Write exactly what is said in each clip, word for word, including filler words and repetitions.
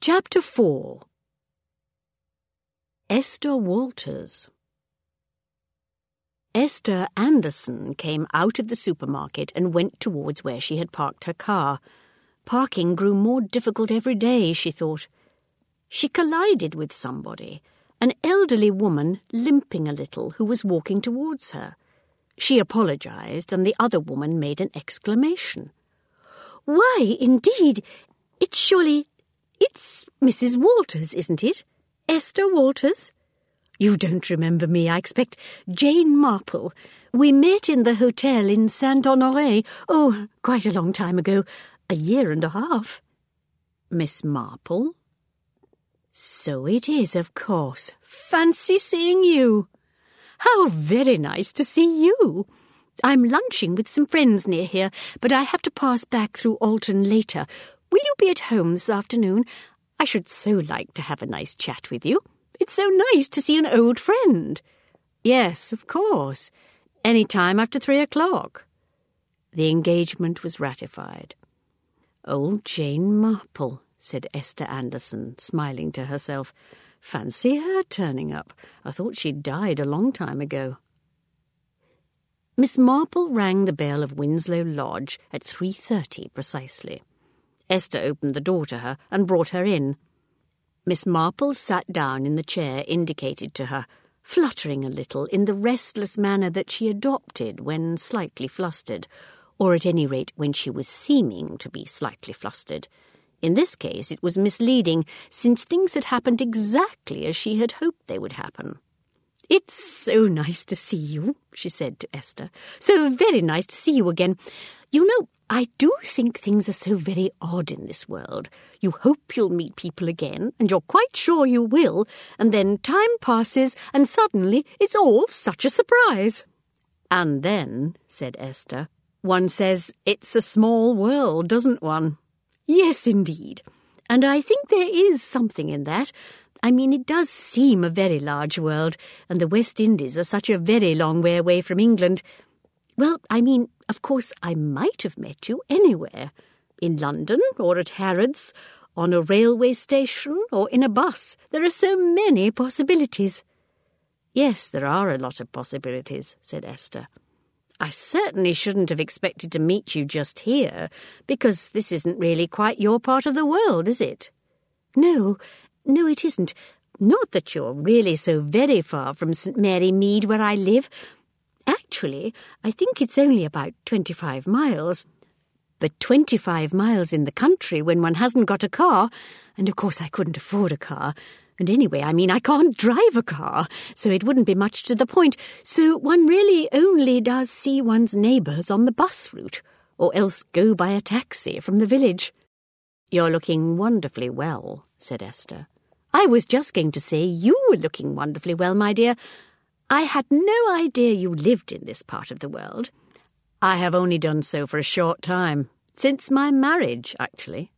Chapter four. Esther Walters. Esther Anderson came out of the supermarket and went towards where she had parked her car. Parking grew more difficult every day, she thought. She collided with somebody, an elderly woman limping a little who was walking towards her. She apologized, and the other woman made an exclamation. "Why, indeed, it's surely... it's Missus Walters, isn't it? Esther Walters? You don't remember me, I expect. Jane Marple. We met in the hotel in Saint-Honoré, oh, quite a long time ago, a year and a half." "Miss Marple?" "So it is, of course. Fancy seeing you. How very nice to see you. I'm lunching with some friends near here, but I have to pass back through Alton later. Will you be at home this afternoon? I should so like to have a nice chat with you. It's so nice to see an old friend." "Yes, of course. Any time after three o'clock." The engagement was ratified. "Old Jane Marple," said Esther Anderson, smiling to herself. "Fancy her turning up. I thought she'd died a long time ago." Miss Marple rang the bell of Winslow Lodge at three thirty precisely. Esther opened the door to her and brought her in. Miss Marple sat down in the chair indicated to her, fluttering a little in the restless manner that she adopted when slightly flustered, or at any rate when she was seeming to be slightly flustered. In this case it was misleading, since things had happened exactly as she had hoped they would happen. "It's so nice to see you," she said to Esther. "So very nice to see you again. You know, I do think things are so very odd in this world. You hope you'll meet people again, and you're quite sure you will, and then time passes, and suddenly it's all such a surprise." "And then," said Esther, "one says it's a small world, doesn't one?" "Yes, indeed. And I think there is something in that. I mean, it does seem a very large world, and the West Indies are such a very long way away from England. Well, I mean, of course, I might have met you anywhere. In London, or at Harrods, on a railway station, or in a bus. There are so many possibilities." "Yes, there are a lot of possibilities," said Esther. "I certainly shouldn't have expected to meet you just here, because this isn't really quite your part of the world, is it?" "No, no, it isn't. Not that you're really so very far from St Mary Mead where I live. Actually, I think it's only about twenty-five miles. But twenty-five miles in the country when one hasn't got a car, and of course I couldn't afford a car. And anyway, I mean, I can't drive a car, so it wouldn't be much to the point. So one really only does see one's neighbours on the bus route, or else go by a taxi from the village." "You're looking wonderfully well," said Esther. "I was just going to say you were looking wonderfully well, my dear. I had no idea you lived in this part of the world." "I have only done so for a short time, since my marriage, actually."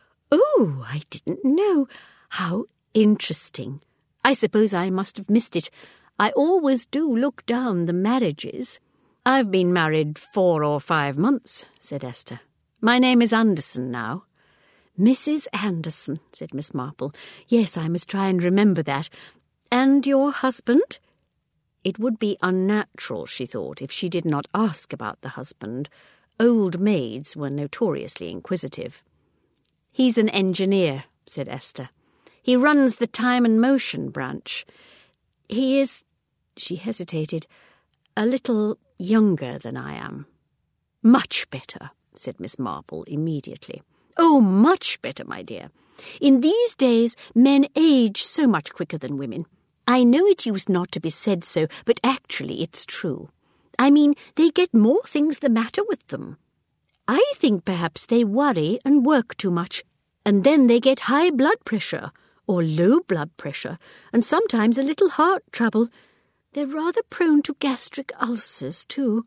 "Oh, I didn't know. How interesting. I suppose I must have missed it. I always do look down the marriages." "I've been married four or five months," said Esther. "My name is Anderson now." "Missus Anderson," said Miss Marple. "Yes, I must try and remember that. And your husband?" It would be unnatural, she thought, if she did not ask about the husband. Old maids were notoriously inquisitive. "He's an engineer," said Esther. "He runs the time and motion branch. He is," she hesitated, "a little younger than I am." "Much better," said Miss Marple immediately. "Oh, much better, my dear. In these days, men age so much quicker than women. I know it used not to be said so, but actually it's true. I mean, they get more things the matter with them. I think perhaps they worry and work too much, and then they get high blood pressure, or low blood pressure, and sometimes a little heart trouble. They're rather prone to gastric ulcers, too.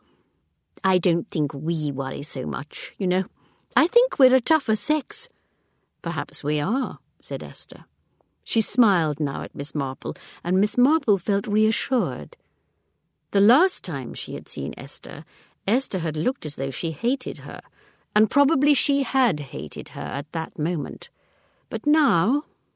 I don't think we worry so much, you know. I think we're a tougher sex." "Perhaps we are," said Esther. She smiled now at Miss Marple, and Miss Marple felt reassured. The last time she had seen Esther, Esther had looked as though she hated her, and probably she had hated her at that moment. But now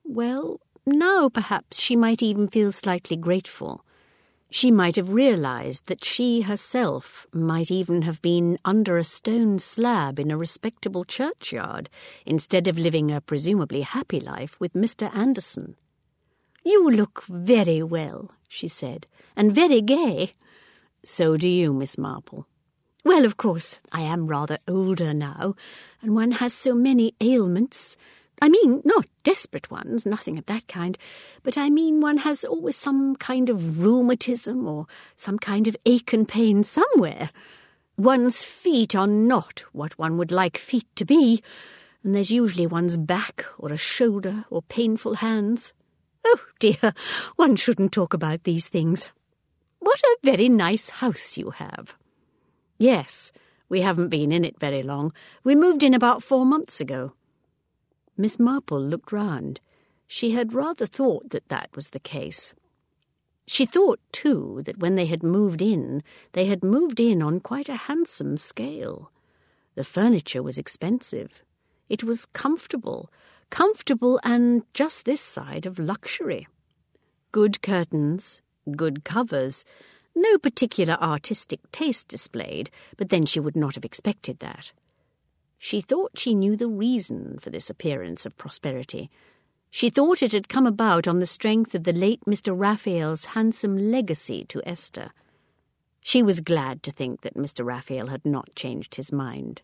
well, now perhaps she might even feel slightly grateful. She might have realized that she herself might even have been under a stone slab in a respectable churchyard instead of living a presumably happy life with Mister Anderson. "You look very well," she said, "and very gay." "So do you, Miss Marple." "Well, of course, I am rather older now, and one has so many ailments. I mean, not desperate ones, nothing of that kind, but I mean one has always some kind of rheumatism or some kind of ache and pain somewhere. One's feet are not what one would like feet to be, and there's usually one's back or a shoulder or painful hands. Oh, dear, one shouldn't talk about these things. What a very nice house you have." "Yes, we haven't been in it very long. We moved in about four months ago." Miss Marple looked round. She had rather thought that that was the case. She thought, too, that when they had moved in, they had moved in on quite a handsome scale. The furniture was expensive. It was comfortable, comfortable and just this side of luxury. Good curtains, good covers, no particular artistic taste displayed, but then she would not have expected that. She thought she knew the reason for this appearance of prosperity. She thought it had come about on the strength of the late Mister Raphael's handsome legacy to Esther. She was glad to think that Mister Raphael had not changed his mind.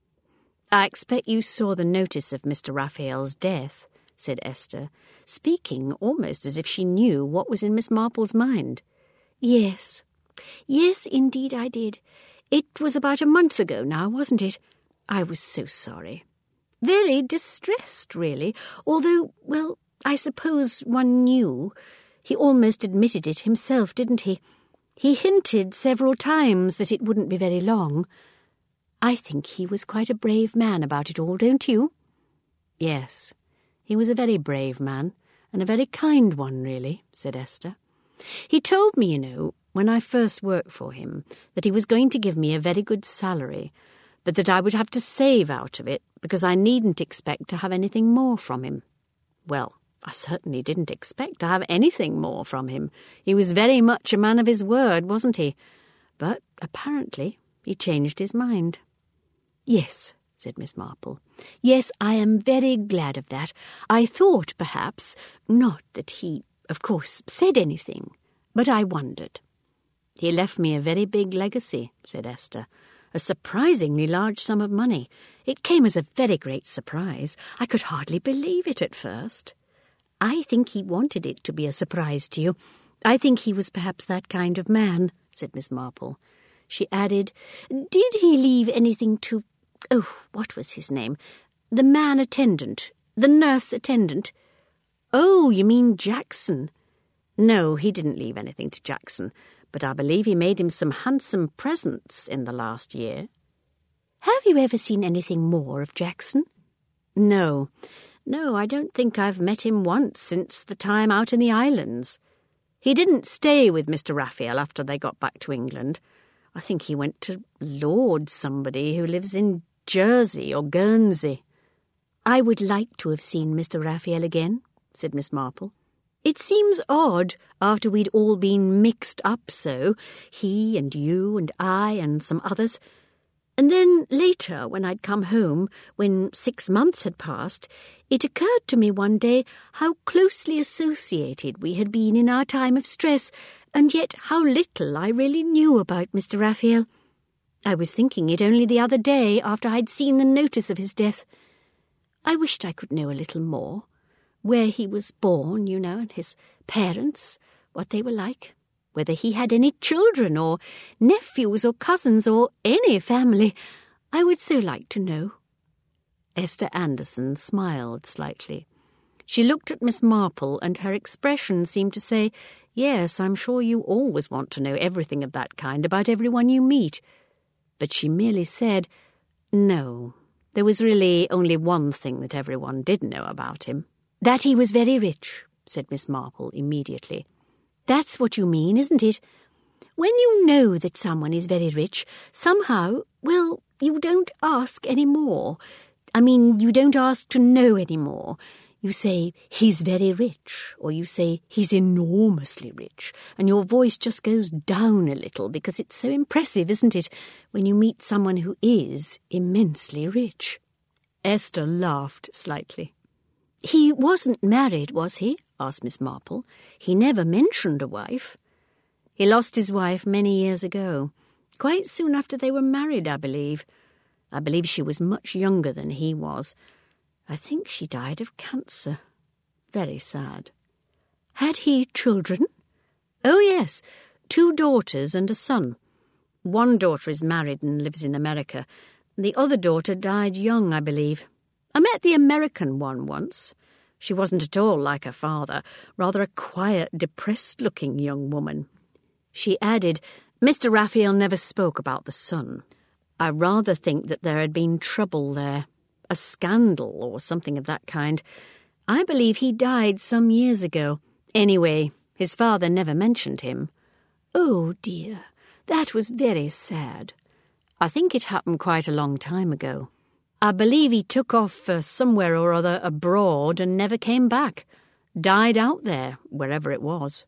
"I expect you saw the notice of Mister Raphael's death," said Esther, speaking almost as if she knew what was in Miss Marple's mind. "Yes, yes, indeed I did. It was about a month ago now, wasn't it? I was so sorry. Very distressed, really, although, well, I suppose one knew. He almost admitted it himself, didn't he? He hinted several times that it wouldn't be very long. I think he was quite a brave man about it all, don't you?" "Yes, he was a very brave man, and a very kind one, really," said Esther. "He told me, you know, when I first worked for him, that he was going to give me a very good salary, but that I would have to save out of it because I needn't expect to have anything more from him. Well, I certainly didn't expect to have anything more from him. He was very much a man of his word, wasn't he? But apparently he changed his mind." "Yes," said Miss Marple. "Yes, I am very glad of that. I thought, perhaps, not that he, of course, said anything, but I wondered." "He left me a very big legacy," said Esther. "A surprisingly large sum of money. It came as a very great surprise. I could hardly believe it at first." "I think he wanted it to be a surprise to you. I think he was perhaps that kind of man," said Miss Marple. She added, "Did he leave anything to, oh, what was his name? The man attendant, the nurse attendant. Oh, you mean Jackson. No, he didn't leave anything to Jackson, but I believe he made him some handsome presents in the last year." "Have you ever seen anything more of Jackson?" No, no, I don't think I've met him once since the time out in the islands. He didn't stay with Mister Raphael after they got back to England. I think he went to Lord somebody who lives in Jersey or Guernsey." "I would like to have seen Mister Raphael again," said Miss Marple. "It seems odd, after we'd all been mixed up so, he and you and I and some others. And then later, when I'd come home, when six months had passed, it occurred to me one day how closely associated we had been in our time of stress, and yet how little I really knew about Mister Raphael. I was thinking it only the other day after I'd seen the notice of his death. I wished I could know a little more. Where he was born, you know, and his parents, what they were like, whether he had any children or nephews or cousins or any family. I would so like to know." Esther Anderson smiled slightly. She looked at Miss Marple, and her expression seemed to say, "Yes, I'm sure you always want to know everything of that kind about everyone you meet." But she merely said, "No, there was really only one thing that everyone did know about him." "That he was very rich," said Miss Marple immediately. "That's what you mean, isn't it? When you know that someone is very rich, somehow, well, you don't ask any more. I mean, you don't ask to know any more. You say, he's very rich, or you say, he's enormously rich, and your voice just goes down a little because it's so impressive, isn't it, when you meet someone who is immensely rich. Esther laughed slightly. He wasn't married, was he? Asked Miss Marple. He never mentioned a wife. He lost his wife many years ago, quite soon after they were married, I believe. I believe she was much younger than he was. I think she died of cancer. Very sad. Had he children? Oh, yes, two daughters and a son. One daughter is married and lives in America. The other daughter died young, I believe. I met the American one once. She wasn't at all like her father, rather a quiet, depressed-looking young woman. She added, Mister Raphael never spoke about the son. I rather think that there had been trouble there. A scandal or something of that kind. I believe he died some years ago. Anyway, his father never mentioned him. Oh, dear, that was very sad. I think it happened quite a long time ago. I believe he took off for somewhere or other abroad and never came back. Died out there, wherever it was.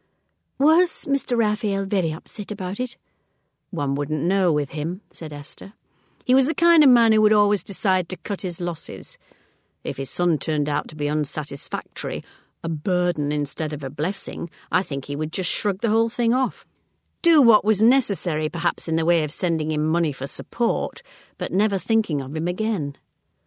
Was Mister Raphael very upset about it? One wouldn't know with him, said Esther. He was the kind of man who would always decide to cut his losses. If his son turned out to be unsatisfactory, a burden instead of a blessing, I think he would just shrug the whole thing off. Do what was necessary, perhaps in the way of sending him money for support, but never thinking of him again.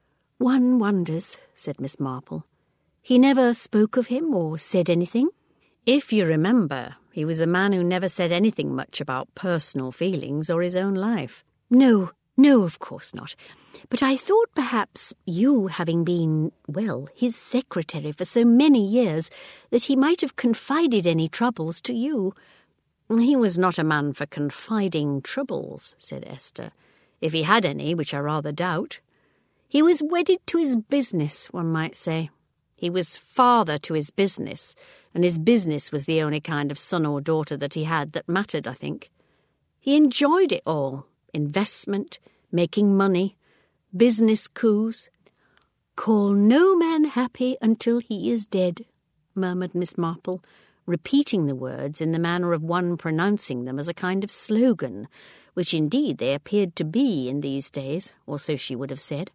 One wonders, said Miss Marple. He never spoke of him or said anything? If you remember, he was a man who never said anything much about personal feelings or his own life. No, no, of course not. But I thought perhaps you, having been, well, his secretary for so many years, that he might have confided any troubles to you. He was not a man for confiding troubles, said Esther, if he had any, which I rather doubt. He was wedded to his business, one might say. He was father to his business, and his business was the only kind of son or daughter that he had that mattered, I think. He enjoyed it all. Investment, making money, business coups. Call no man happy until he is dead, murmured Miss Marple, repeating the words in the manner of one pronouncing them as a kind of slogan, which indeed they appeared to be in these days, or so she would have said.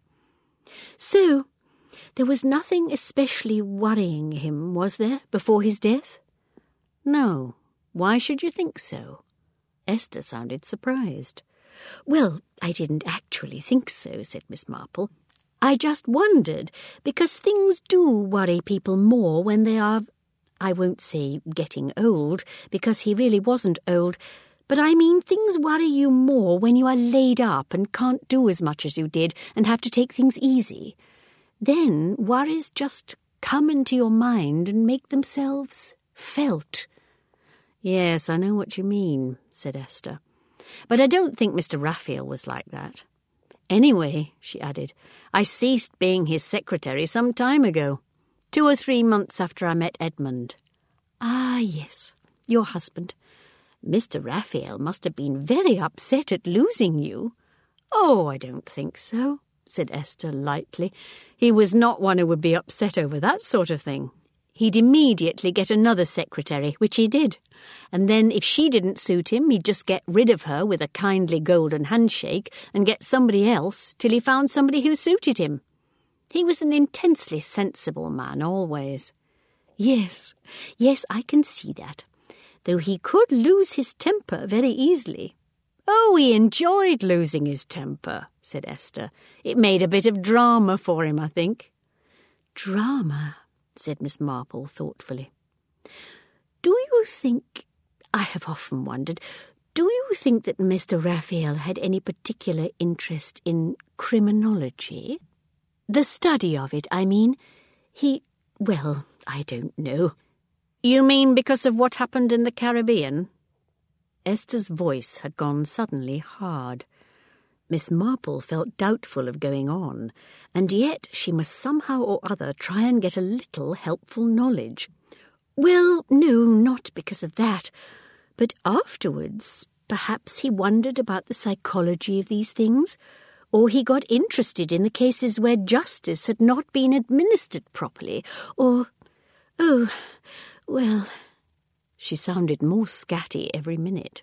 So, there was nothing especially worrying him, was there, before his death? No. Why should you think so? Esther sounded surprised. Well, I didn't actually think so, said Miss Marple. I just wondered, because things do worry people more when they are, I won't say getting old, because he really wasn't old, but I mean things worry you more when you are laid up and can't do as much as you did and have to take things easy. Then worries just come into your mind and make themselves felt. Yes, I know what you mean, said Esther. But I don't think Mister Raphael was like that. Anyway, she added, I ceased being his secretary some time ago, two or three months after I met Edmund. Ah, yes, your husband. Mister Raphael must have been very upset at losing you. Oh, I don't think so, said Esther lightly. He was not one who would be upset over that sort of thing. He'd immediately get another secretary, which he did. And then if she didn't suit him, he'd just get rid of her with a kindly golden handshake and get somebody else till he found somebody who suited him. He was an intensely sensible man, always. Yes, yes, I can see that. Though he could lose his temper very easily. Oh, he enjoyed losing his temper, said Esther. It made a bit of drama for him, I think. Drama, said Miss Marple thoughtfully. Do you think, I have often wondered, do you think that Mister Raphael had any particular interest in criminology? The study of it, I mean. He, well, I don't know. You mean because of what happened in the Caribbean? Esther's voice had gone suddenly hard. Miss Marple felt doubtful of going on, and yet she must somehow or other try and get a little helpful knowledge. Well, no, not because of that, but afterwards perhaps he wondered about the psychology of these things, or he got interested in the cases where justice had not been administered properly, or, oh, well, she sounded more scatty every minute.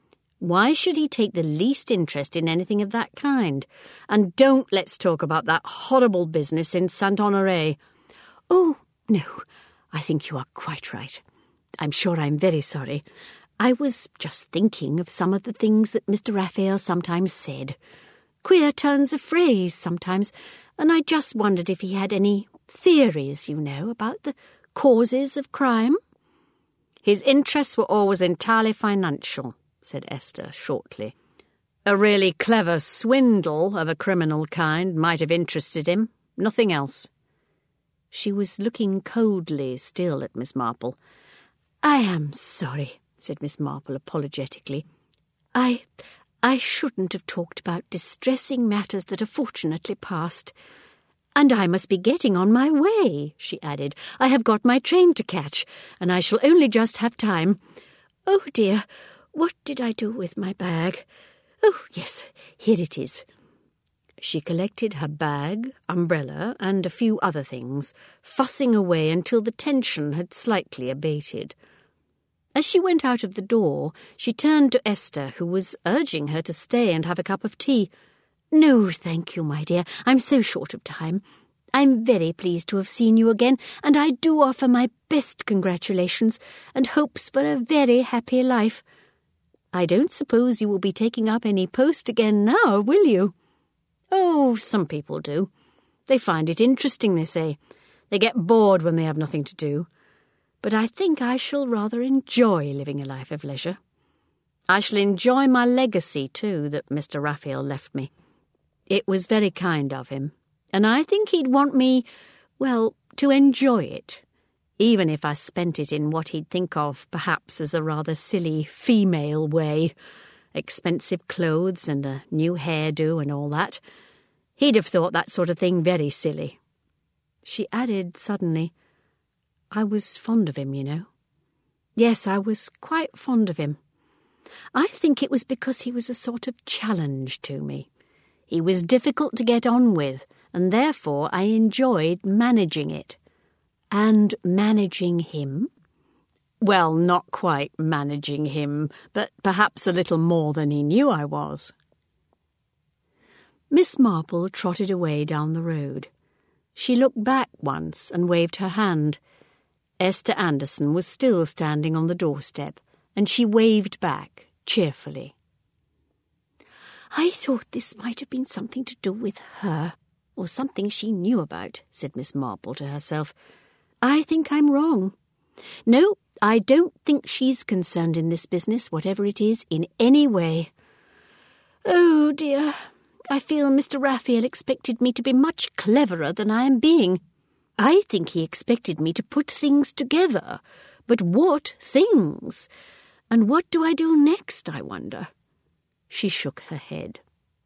Why should he take the least interest in anything of that kind? And don't let's talk about that horrible business in Saint-Honoré. Oh, no, I think you are quite right. I'm sure I'm very sorry. I was just thinking of some of the things that Mister Raphael sometimes said. Queer turns of phrase sometimes, and I just wondered if he had any theories, you know, about the causes of crime. His interests were always entirely financial, said Esther shortly. A really clever swindle of a criminal kind might have interested him, nothing else. She was looking coldly still at Miss Marple. I am sorry, said Miss Marple apologetically. I... I shouldn't have talked about distressing matters that are fortunately past. And I must be getting on my way, she added. I have got my train to catch, and I shall only just have time. Oh, dear, what did I do with my bag? Oh, yes, here it is. She collected her bag, umbrella, and a few other things, fussing away until the tension had slightly abated. As she went out of the door, she turned to Esther, who was urging her to stay and have a cup of tea. No, thank you, my dear. I'm so short of time. I'm very pleased to have seen you again, and I do offer my best congratulations and hopes for a very happy life. I don't suppose you will be taking up any post again now, will you? Oh, some people do. They find it interesting, they say. They get bored when they have nothing to do. But I think I shall rather enjoy living a life of leisure. I shall enjoy my legacy, too, that Mister Raphael left me. It was very kind of him, and I think he'd want me, well, to enjoy it, even if I spent it in what he'd think of perhaps as a rather silly female way, expensive clothes and a new hairdo and all that. He'd have thought that sort of thing very silly. She added suddenly, I was fond of him, you know. Yes, I was quite fond of him. I think it was because he was a sort of challenge to me. He was difficult to get on with, and therefore I enjoyed managing it. And managing him? Well, not quite managing him, but perhaps a little more than he knew I was. Miss Marple trotted away down the road. She looked back once and waved her hand. Esther Anderson was still standing on the doorstep, and she waved back cheerfully. I thought this might have been something to do with her, or something she knew about, said Miss Marple to herself. I think I'm wrong. No, I don't think she's concerned in this business, whatever it is, in any way. Oh, dear, I feel Mister Raphael expected me to be much cleverer than I am being. I think he expected me to put things together. But what things? And what do I do next, I wonder? She shook her head.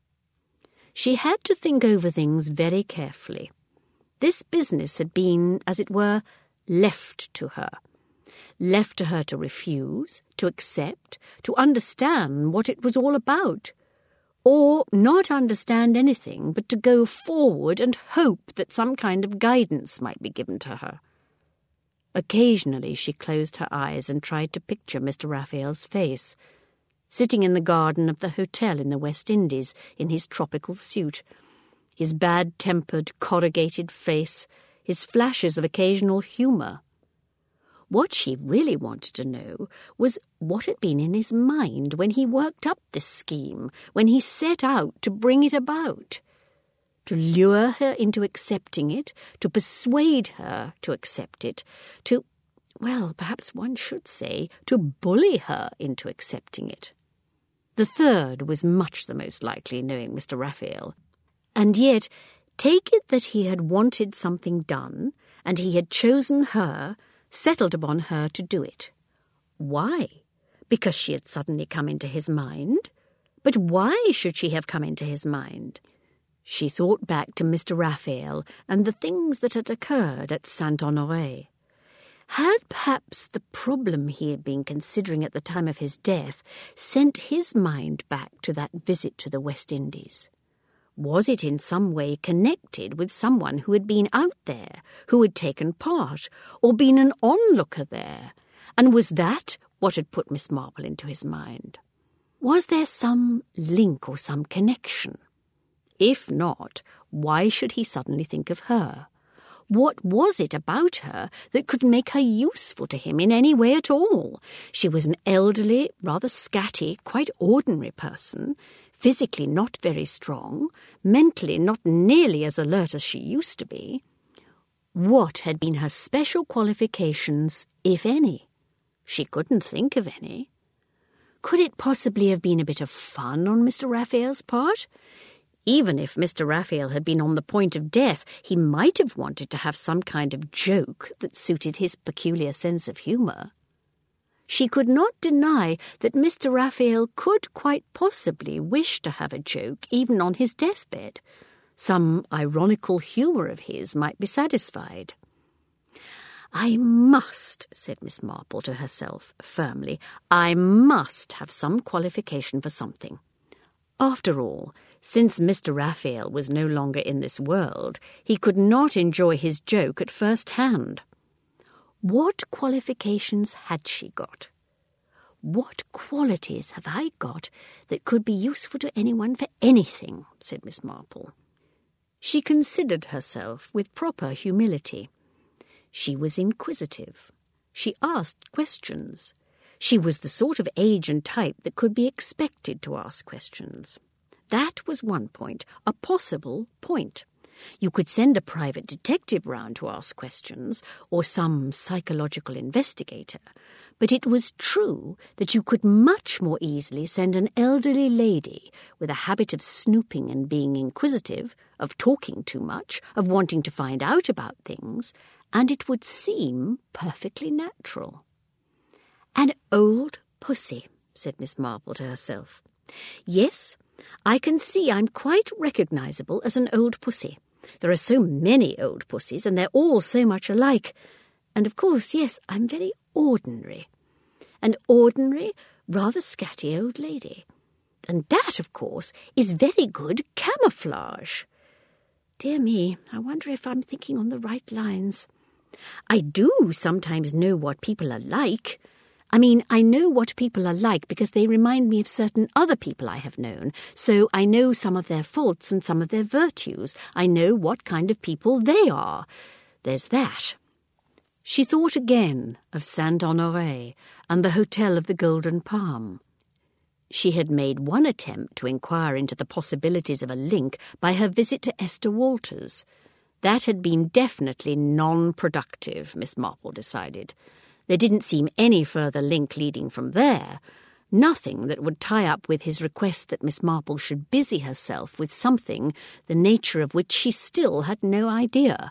She had to think over things very carefully. This business had been, as it were, left to her. Left to her to refuse, to accept, to understand what it was all about. Or not understand anything, but to go forward and hope that some kind of guidance might be given to her. Occasionally she closed her eyes and tried to picture Mister Raphael's face, sitting in the garden of the hotel in the West Indies in his tropical suit, his bad-tempered, corrugated face, his flashes of occasional humour. What she really wanted to know was what had been in his mind when he worked up this scheme, when he set out to bring it about. To lure her into accepting it, to persuade her to accept it, to, well, perhaps one should say, to bully her into accepting it. The third was much the most likely, knowing Mister Raphael. And yet, take it that he had wanted something done, and he had chosen her, settled upon her to do it. Why? Because she had suddenly come into his mind? But why should she have come into his mind? She thought back to Mister Raphael and the things that had occurred at Saint-Honoré. Had perhaps the problem he had been considering at the time of his death sent his mind back to that visit to the West Indies? Was it in some way connected with someone who had been out there, who had taken part, or been an onlooker there? And was that what had put Miss Marple into his mind? Was there some link or some connection? If not, why should he suddenly think of her? What was it about her that could make her useful to him in any way at all? She was an elderly, rather scatty, quite ordinary person, physically not very strong, mentally not nearly as alert as she used to be. What had been her special qualifications, if any? She couldn't think of any. Could it possibly have been a bit of fun on Mister Raphael's part? Even if Mister Raphael had been on the point of death, he might have wanted to have some kind of joke that suited his peculiar sense of humour. She could not deny that Mister Raphael could quite possibly wish to have a joke even on his deathbed. Some ironical humour of his might be satisfied. "I must," said Miss Marple to herself firmly, "I must have some qualification for something. After all, since Mister Raphael was no longer in this world, he could not enjoy his joke at first hand. What qualifications had she got? What qualities have I got that could be useful to anyone for anything?" said Miss Marple. She considered herself with proper humility. She was inquisitive. She asked questions. She was the sort of age and type that could be expected to ask questions. That was one point, a possible point. You could send a private detective round to ask questions, or some psychological investigator, but it was true that you could much more easily send an elderly lady with a habit of snooping and being inquisitive, of talking too much, of wanting to find out about things, and it would seem perfectly natural. "An old pussy," said Miss Marple to herself. "Yes, I can see I'm quite recognisable as an old pussy. There are so many old pussies, and they're all so much alike. And of course, yes, I'm very ordinary. An ordinary, rather scatty old lady. And that, of course, is very good camouflage. Dear me, I wonder if I'm thinking on the right lines. I do sometimes know what people are like. I mean, I know what people are like because they remind me of certain other people I have known, so I know some of their faults and some of their virtues. I know what kind of people they are. There's that." She thought again of Saint-Honoré and the Hotel of the Golden Palm. She had made one attempt to inquire into the possibilities of a link by her visit to Esther Walters. That had been definitely non-productive, Miss Marple decided. There didn't seem any further link leading from there. Nothing that would tie up with his request that Miss Marple should busy herself with something the nature of which she still had no idea.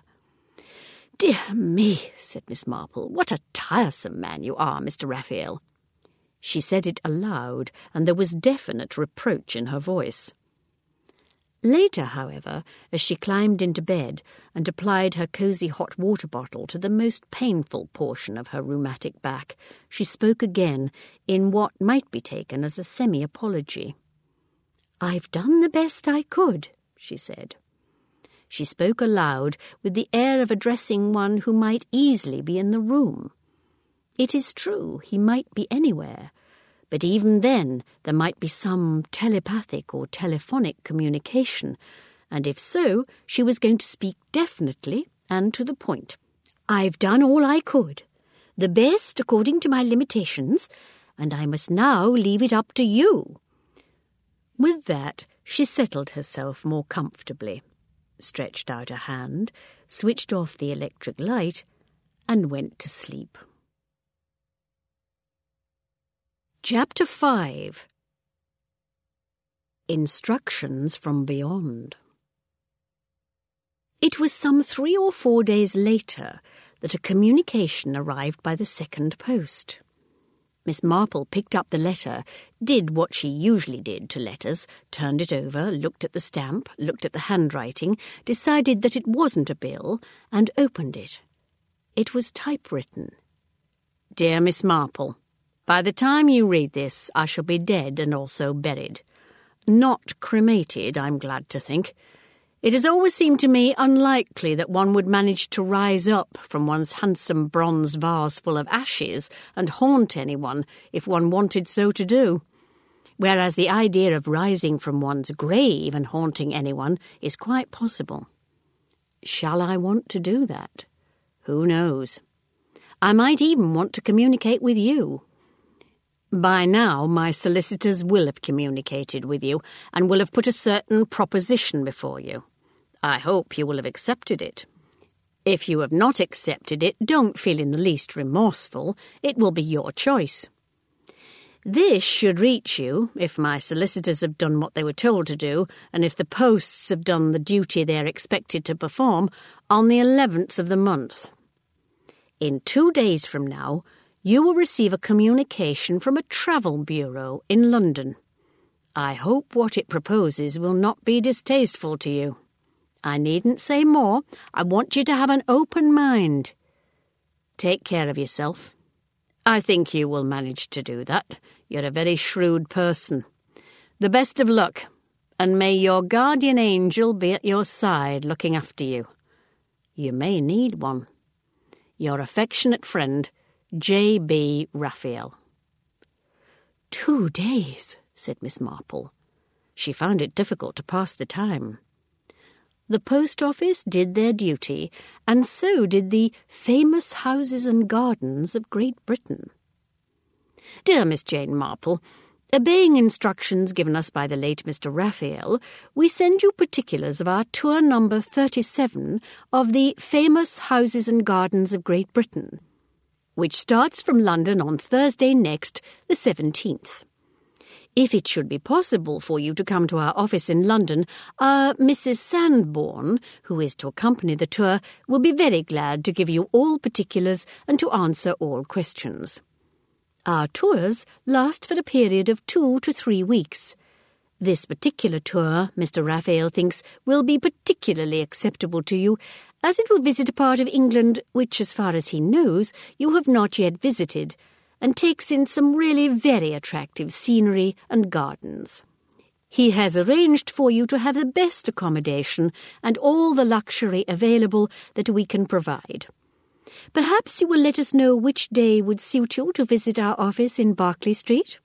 "Dear me," said Miss Marple, "what a tiresome man you are, Mister Raphael." She said it aloud, and there was definite reproach in her voice. Later, however, as she climbed into bed and applied her cosy hot water bottle to the most painful portion of her rheumatic back, she spoke again in what might be taken as a semi-apology. "I've done the best I could," she said. She spoke aloud with the air of addressing one who might easily be in the room. It is true, he might be anywhere, but even then there might be some telepathic or telephonic communication, and if so, she was going to speak definitely and to the point. "I've done all I could, the best according to my limitations, and I must now leave it up to you." With that, she settled herself more comfortably, stretched out a hand, switched off the electric light, and went to sleep. Chapter five. Instructions from Beyond. It was some three or four days later that a communication arrived by the second post. Miss Marple picked up the letter, did what she usually did to letters, turned it over, looked at the stamp, looked at the handwriting, decided that it wasn't a bill, and opened it. It was typewritten. "Dear Miss Marple, by the time you read this, I shall be dead and also buried. Not cremated, I'm glad to think. It has always seemed to me unlikely that one would manage to rise up from one's handsome bronze vase full of ashes and haunt anyone if one wanted so to do, whereas the idea of rising from one's grave and haunting anyone is quite possible. Shall I want to do that? Who knows? I might even want to communicate with you. By now, my solicitors will have communicated with you and will have put a certain proposition before you. I hope you will have accepted it. If you have not accepted it, don't feel in the least remorseful. It will be your choice. This should reach you, if my solicitors have done what they were told to do, and if the posts have done the duty they are expected to perform, on the eleventh of the month. In two days from now, you will receive a communication from a travel bureau in London. I hope what it proposes will not be distasteful to you. I needn't say more. I want you to have an open mind. Take care of yourself. I think you will manage to do that. You're a very shrewd person. The best of luck, and may your guardian angel be at your side looking after you. You may need one. Your affectionate friend, J B Raphael. Two days, said Miss Marple. She found it difficult to pass the time. The post office did their duty, and so did the famous houses and gardens of Great Britain. Dear Miss Jane Marple, obeying instructions given us by the late Mister Raphael, we send you particulars of our tour number thirty-seven of the famous houses and gardens of Great Britain, which starts from London on Thursday next, the seventeenth. If it should be possible for you to come to our office in London, our Missus Sandbourne, who is to accompany the tour, will be very glad to give you all particulars and to answer all questions. Our tours last for a period of two to three weeks. This particular tour, Mister Raphael thinks, will be particularly acceptable to you, as it will visit a part of England which, as far as he knows, you have not yet visited, and takes in some really very attractive scenery and gardens. He has arranged for you to have the best accommodation and all the luxury available that we can provide. Perhaps you will let us know which day would suit you to visit our office in Berkeley Street?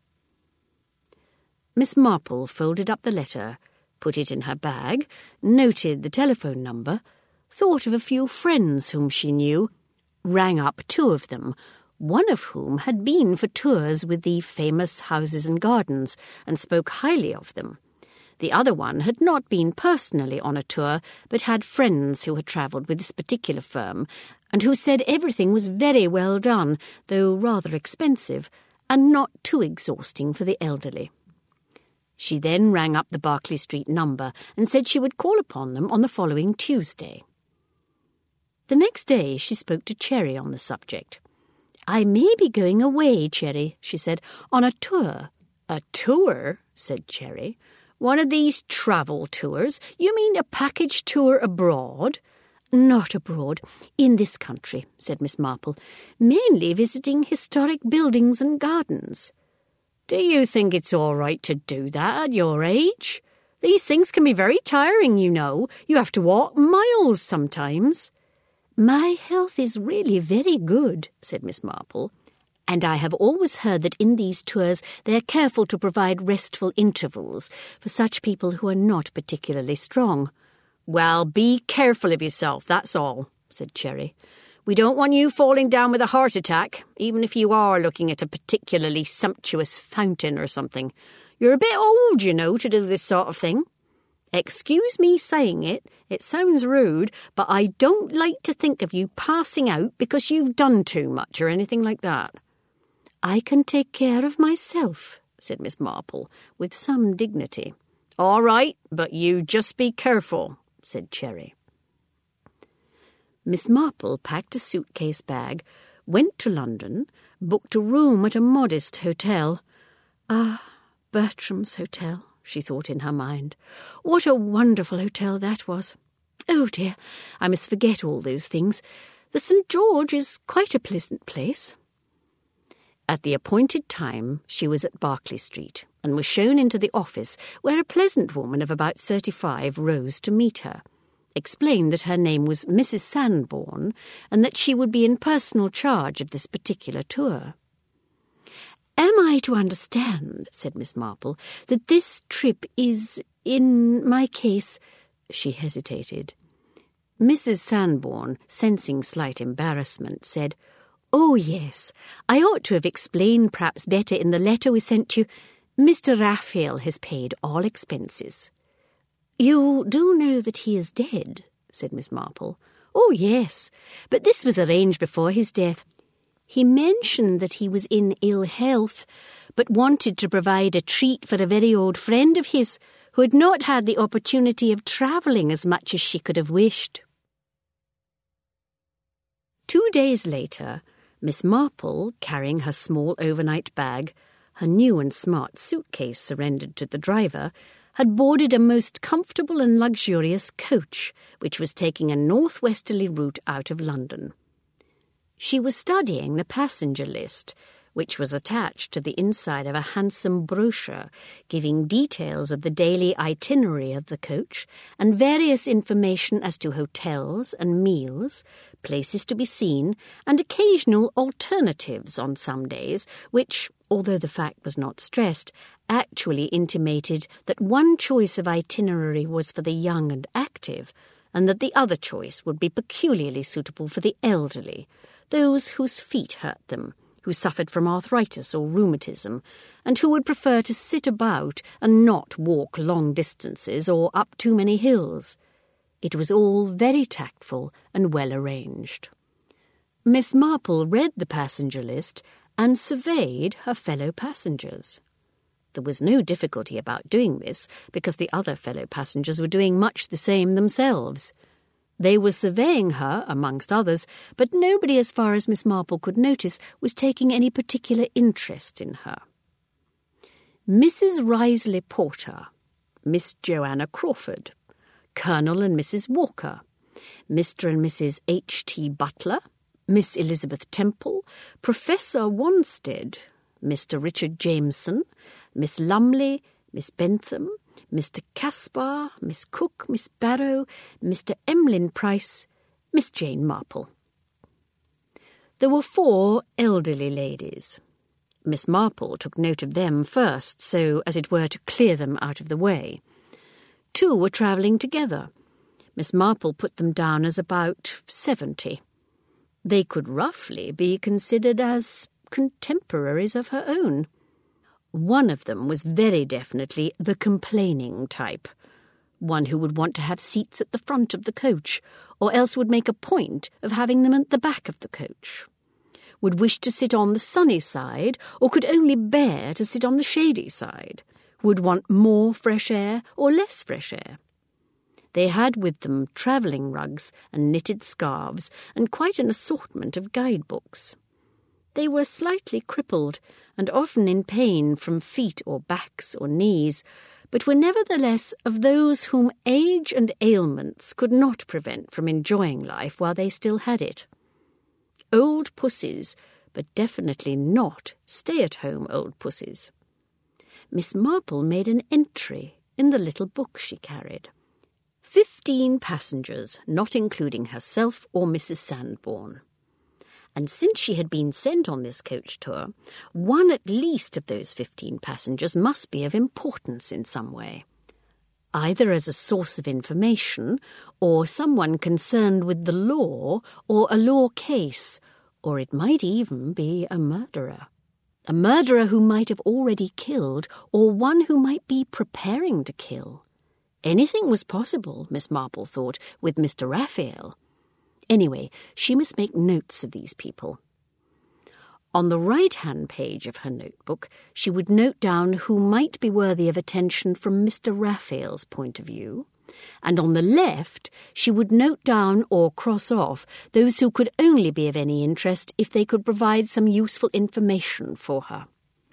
Miss Marple folded up the letter, put it in her bag, noted the telephone number, thought of a few friends whom she knew, rang up two of them, one of whom had been for tours with the famous houses and gardens, and spoke highly of them. The other one had not been personally on a tour, but had friends who had travelled with this particular firm, and who said everything was very well done, though rather expensive, and not too exhausting for the elderly. She then rang up the Berkeley Street number and said she would call upon them on the following Tuesday. The next day she spoke to Cherry on the subject. "I may be going away, Cherry," she said, "on a tour." "A tour?" said Cherry. "One of these travel tours? You mean a package tour abroad?" "Not abroad, in this country," said Miss Marple, "mainly visiting historic buildings and gardens." "Do you think it's all right to do that at your age? These things can be very tiring, you know. You have to walk miles sometimes." "My health is really very good," said Miss Marple, "and I have always heard that in these tours they are careful to provide restful intervals for such people who are not particularly strong." "Well, be careful of yourself, that's all," said Cherry. "We don't want you falling down with a heart attack, even if you are looking at a particularly sumptuous fountain or something. You're a bit old, you know, to do this sort of thing. Excuse me saying it, it sounds rude, but I don't like to think of you passing out because you've done too much or anything like that." "I can take care of myself," said Miss Marple, with some dignity. "All right, but you just be careful," said Cherry. Miss Marple packed a suitcase bag, went to London, booked a room at a modest hotel. Ah, Bertram's Hotel, she thought in her mind. What a wonderful hotel that was. Oh dear, I must forget all those things. The Saint George is quite a pleasant place. At the appointed time, she was at Berkeley Street and was shown into the office where a pleasant woman of about thirty-five rose to meet her, explained that her name was Missus Sanborn and that she would be in personal charge of this particular tour. "Am I to understand," said Miss Marple, "that this trip is, in my case—" She hesitated. Missus Sanborn, sensing slight embarrassment, said, "Oh, yes, I ought to have explained perhaps better in the letter we sent you. Mister Raphael has paid all expenses." "You do know that he is dead?" said Miss Marple. "Oh, yes, but this was arranged before his death. He mentioned that he was in ill health, but wanted to provide a treat for a very old friend of his who had not had the opportunity of travelling as much as she could have wished." Two days later, Miss Marple, carrying her small overnight bag, her new and smart suitcase surrendered to the driver, had boarded a most comfortable and luxurious coach, which was taking a northwesterly route out of London. She was studying the passenger list, which was attached to the inside of a handsome brochure giving details of the daily itinerary of the coach and various information as to hotels and meals, places to be seen, and occasional alternatives on some days, which, although the fact was not stressed, actually intimated that one choice of itinerary was for the young and active, and that the other choice would be peculiarly suitable for the elderly, those whose feet hurt them, who suffered from arthritis or rheumatism, and who would prefer to sit about and not walk long distances or up too many hills. It was all very tactful and well arranged. Miss Marple read the passenger list and surveyed her fellow passengers. There was no difficulty about doing this, because the other fellow passengers were doing much the same themselves. They were surveying her, amongst others, but nobody, as far as Miss Marple could notice, was taking any particular interest in her. Missus Risley Porter, Miss Joanna Crawford, Colonel and Missus Walker, Mister and Missus H T Butler, Miss Elizabeth Temple, Professor Wanstead, Mister Richard Jameson, Miss Lumley, Miss Bentham, Mister Caspar, Miss Cook, Miss Barrow, Mister Emlyn Price, Miss Jane Marple. There were four elderly ladies. Miss Marple took note of them first, so as it were to clear them out of the way. Two were travelling together. Miss Marple put them down as about seventy. They could roughly be considered as contemporaries of her own. One of them was very definitely the complaining type, one who would want to have seats at the front of the coach, or else would make a point of having them at the back of the coach, would wish to sit on the sunny side, or could only bear to sit on the shady side, would want more fresh air or less fresh air. They had with them travelling rugs and knitted scarves and quite an assortment of guidebooks. They were slightly crippled and often in pain from feet or backs or knees, but were nevertheless of those whom age and ailments could not prevent from enjoying life while they still had it. Old pussies, but definitely not stay-at-home old pussies. Miss Marple made an entry in the little book she carried. Fifteen passengers, not including herself or Missus Sanborn. And since she had been sent on this coach tour, one at least of those fifteen passengers must be of importance in some way, either as a source of information, or someone concerned with the law, or a law case, or it might even be a murderer. A murderer who might have already killed, or one who might be preparing to kill. Anything was possible, Miss Marple thought, with Mister Raphael. Anyway, she must make notes of these people. On the right-hand page of her notebook, she would note down who might be worthy of attention from Mister Raphael's point of view, and on the left she would note down or cross off those who could only be of any interest if they could provide some useful information for her.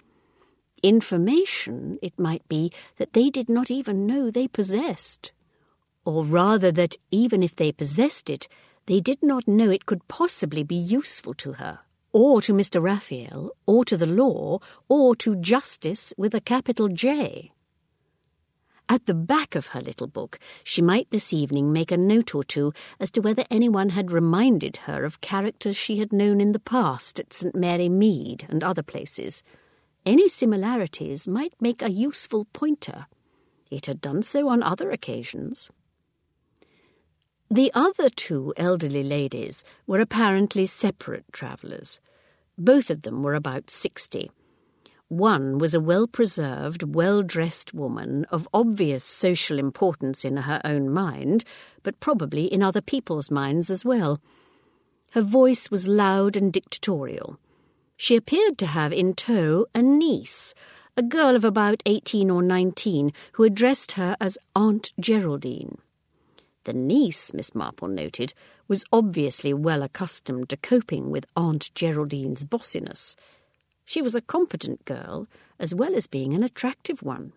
Information, it might be, that they did not even know they possessed, or rather that, even if they possessed it, they did not know it could possibly be useful to her or to Mister Raphael, or to the law, or to justice with a capital J. At the back of her little book, she might this evening make a note or two as to whether anyone had reminded her of characters she had known in the past at St Mary Mead and other places. Any similarities might make a useful pointer. It had done so on other occasions. The other two elderly ladies were apparently separate travellers. Both of them were about sixty. One was a well-preserved, well-dressed woman of obvious social importance in her own mind, but probably in other people's minds as well. Her voice was loud and dictatorial. She appeared to have in tow a niece, a girl of about eighteen or nineteen, who addressed her as Aunt Geraldine. The niece, Miss Marple noted, was obviously well accustomed to coping with Aunt Geraldine's bossiness. She was a competent girl, as well as being an attractive one.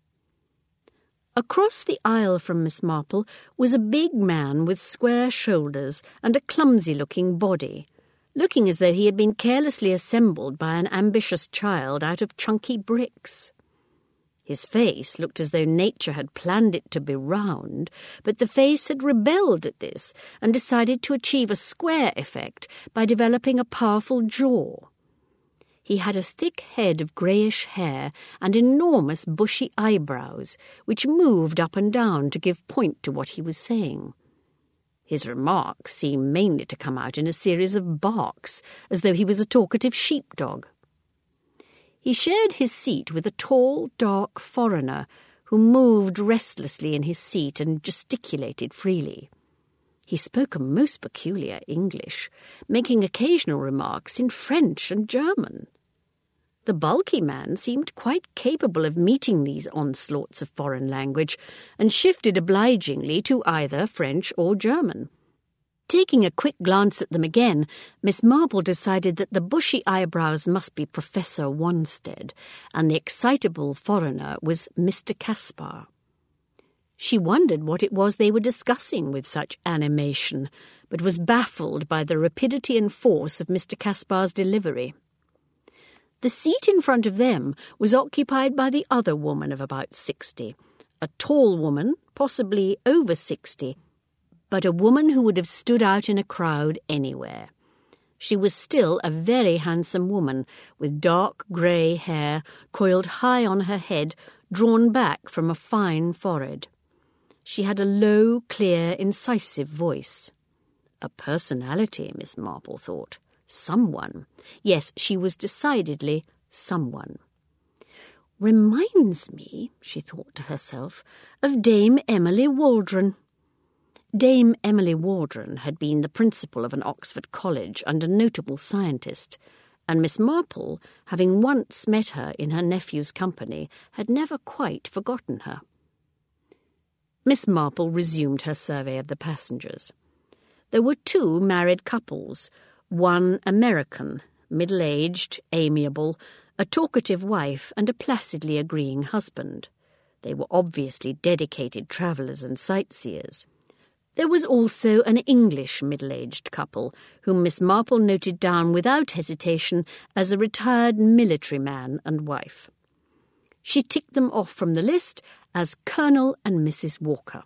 Across the aisle from Miss Marple was a big man with square shoulders and a clumsy-looking body, looking as though he had been carelessly assembled by an ambitious child out of chunky bricks. His face looked as though nature had planned it to be round, but the face had rebelled at this and decided to achieve a square effect by developing a powerful jaw. He had a thick head of greyish hair and enormous bushy eyebrows, which moved up and down to give point to what he was saying. His remarks seemed mainly to come out in a series of barks, as though he was a talkative sheepdog. He shared his seat with a tall, dark foreigner who moved restlessly in his seat and gesticulated freely. He spoke a most peculiar English, making occasional remarks in French and German. The bulky man seemed quite capable of meeting these onslaughts of foreign language, and shifted obligingly to either French or German. Taking a quick glance at them again, Miss Marple decided that the bushy eyebrows must be Professor Wanstead, and the excitable foreigner was Mister Caspar. She wondered what it was they were discussing with such animation, but was baffled by the rapidity and force of Mister Caspar's delivery. The seat in front of them was occupied by the other woman of about sixty, a tall woman, possibly over sixty, but a woman who would have stood out in a crowd anywhere. She was still a very handsome woman, with dark grey hair coiled high on her head, drawn back from a fine forehead. She had a low, clear, incisive voice. A personality, Miss Marple thought. Someone. Yes, she was decidedly someone. Reminds me, she thought to herself, of Dame Emily Waldron. Dame Emily Waldron had been the principal of an Oxford college and a notable scientist, and Miss Marple, having once met her in her nephew's company, had never quite forgotten her. Miss Marple resumed her survey of the passengers. There were two married couples, one American, middle-aged, amiable, a talkative wife and a placidly agreeing husband. They were obviously dedicated travellers and sightseers. There was also an English middle-aged couple, whom Miss Marple noted down without hesitation as a retired military man and wife. She ticked them off from the list as Colonel and Missus Walker.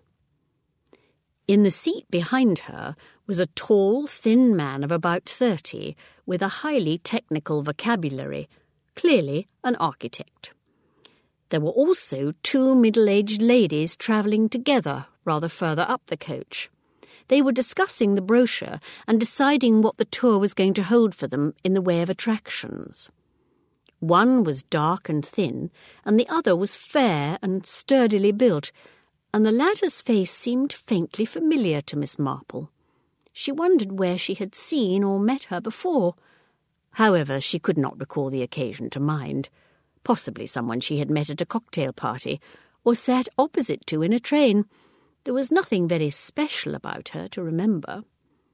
In the seat behind her was a tall, thin man of about thirty, with a highly technical vocabulary, clearly an architect. There were also two middle-aged ladies travelling together, rather further up the coach. They were discussing the brochure and deciding what the tour was going to hold for them in the way of attractions. One was dark and thin, and the other was fair and sturdily built, and the latter's face seemed faintly familiar to Miss Marple. She wondered where she had seen or met her before. However, she could not recall the occasion to mind. Possibly someone she had met at a cocktail party, or sat opposite to in a train. There was nothing very special about her to remember.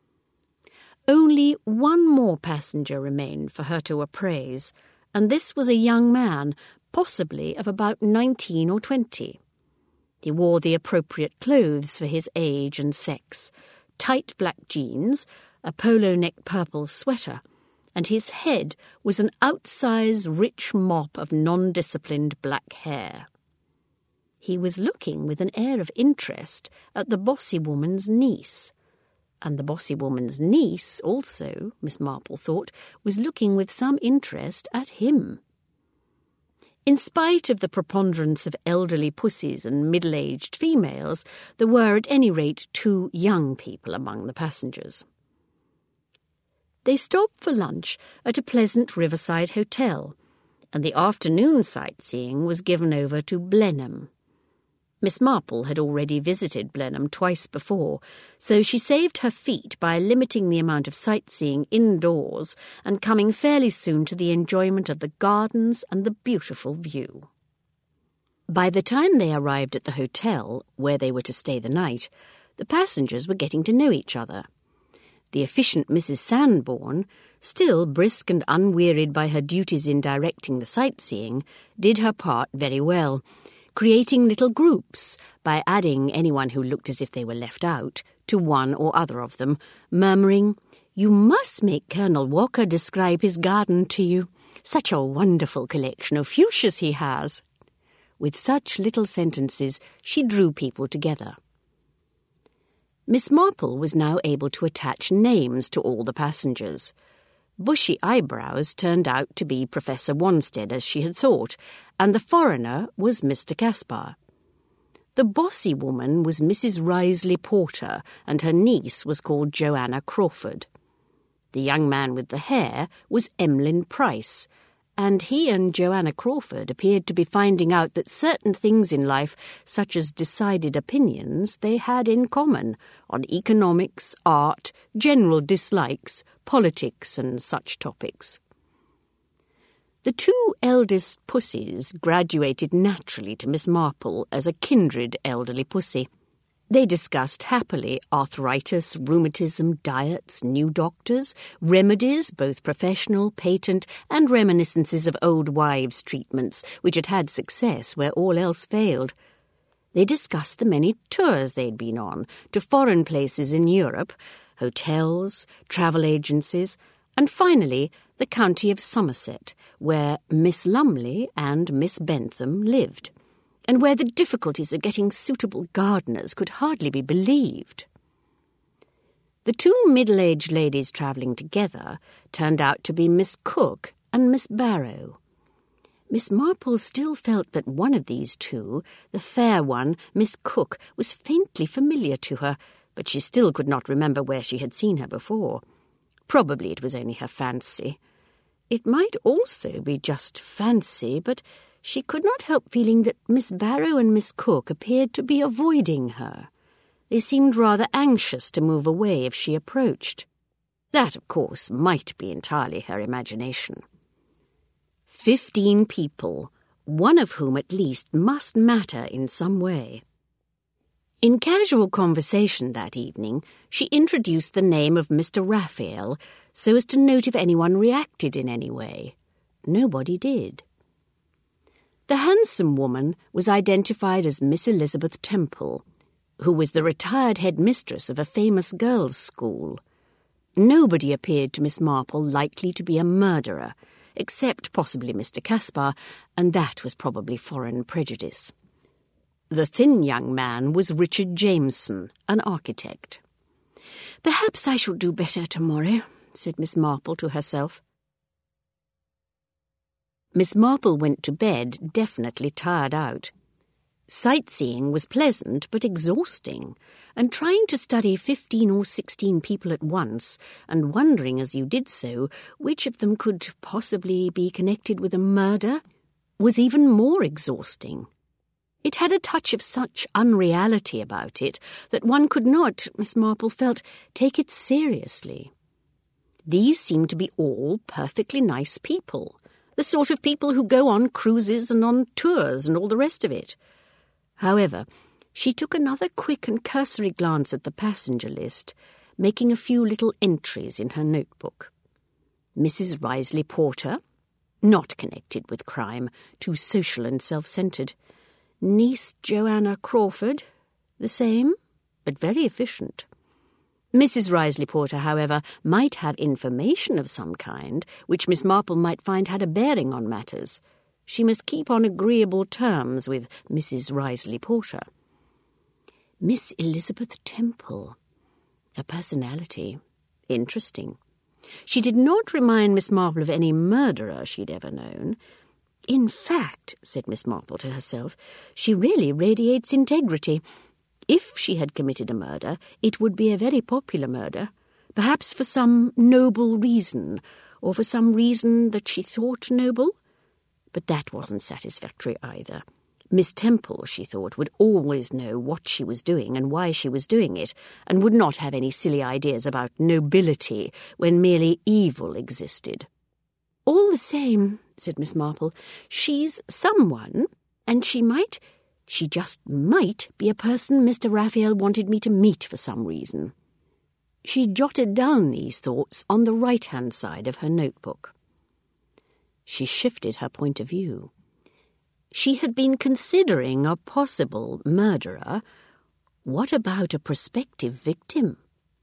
Only one more passenger remained for her to appraise, and this was a young man, possibly of about nineteen or twenty. He wore the appropriate clothes for his age and sex, tight black jeans, a polo-neck purple sweater, and his head was an outsized rich mop of non-disciplined black hair. He was looking with an air of interest at the bossy woman's niece, and the bossy woman's niece also, Miss Marple thought, was looking with some interest at him. In spite of the preponderance of elderly pussies and middle-aged females, there were at any rate two young people among the passengers. They stopped for lunch at a pleasant riverside hotel, and the afternoon sightseeing was given over to Blenheim. Miss Marple had already visited Blenheim twice before, so she saved her feet by limiting the amount of sightseeing indoors and coming fairly soon to the enjoyment of the gardens and the beautiful view. By the time they arrived at the hotel, where they were to stay the night, the passengers were getting to know each other. The efficient Missus Sanborn, still brisk and unwearied by her duties in directing the sightseeing, did her part very well, creating little groups by adding anyone who looked as if they were left out to one or other of them, murmuring, "You must make Colonel Walker describe his garden to you. Such a wonderful collection of fuchsias he has." With such little sentences, she drew people together. Miss Marple was now able to attach names to all the passengers. Bushy Eyebrows turned out to be Professor Wanstead, as she had thought, and the foreigner was Mister Caspar. The bossy woman was Missus Risley Porter, and her niece was called Joanna Crawford. The young man with the hair was Emlyn Price, and he and Joanna Crawford appeared to be finding out that certain things in life, such as decided opinions, they had in common on economics, art, general dislikes, politics, and such topics. The two eldest pussies graduated naturally to Miss Marple as a kindred elderly pussy. They discussed happily arthritis, rheumatism, diets, new doctors, remedies, both professional, patent, and reminiscences of old wives' treatments, which had had success where all else failed. They discussed the many tours they'd been on, to foreign places in Europe, hotels, travel agencies, and finally the county of Somerset, where Miss Lumley and Miss Bentham lived, and where the difficulties of getting suitable gardeners could hardly be believed. The two middle-aged ladies travelling together turned out to be Miss Cook and Miss Barrow. Miss Marple still felt that one of these two, the fair one, Miss Cook, was faintly familiar to her, but she still could not remember where she had seen her before. Probably it was only her fancy. It might also be just fancy, but she could not help feeling that Miss Barrow and Miss Cook appeared to be avoiding her. They seemed rather anxious to move away if she approached. That, of course, might be entirely her imagination. Fifteen people, one of whom at least must matter in some way. In casual conversation that evening, she introduced the name of Mister Raphael so as to note if anyone reacted in any way. Nobody did. The handsome woman was identified as Miss Elizabeth Temple, who was the retired headmistress of a famous girls' school. Nobody appeared to Miss Marple likely to be a murderer, except possibly Mister Caspar, and that was probably foreign prejudice. The thin young man was Richard Jameson, an architect. "Perhaps I shall do better tomorrow," said Miss Marple to herself. Miss Marple went to bed definitely tired out. Sightseeing was pleasant but exhausting, and trying to study fifteen or sixteen people at once, and wondering as you did so which of them could possibly be connected with a murder, was even more exhausting. It had a touch of such unreality about it that one could not, Miss Marple felt, take it seriously. These seemed to be all perfectly nice people, the sort of people who go on cruises and on tours and all the rest of it. However, she took another quick and cursory glance at the passenger list, making a few little entries in her notebook. Missus Risley Porter, not connected with crime, too social and self-centred. Niece Joanna Crawford, the same, but very efficient. Missus Risley Porter, however, might have information of some kind which Miss Marple might find had a bearing on matters. She must keep on agreeable terms with Missus Risley Porter. Miss Elizabeth Temple. A personality. Interesting. She did not remind Miss Marple of any murderer she'd ever known. In fact, said Miss Marple to herself, she really radiates integrity. If she had committed a murder, it would be a very popular murder, perhaps for some noble reason, or for some reason that she thought noble. But that wasn't satisfactory either. Miss Temple, she thought, would always know what she was doing and why she was doing it, and would not have any silly ideas about nobility when merely evil existed. All the same, said Miss Marple, she's someone, and she might, she just might be a person Mister Raphael wanted me to meet for some reason. She jotted down these thoughts on the right-hand side of her notebook. She shifted her point of view. She had been considering a possible murderer. What about a prospective victim?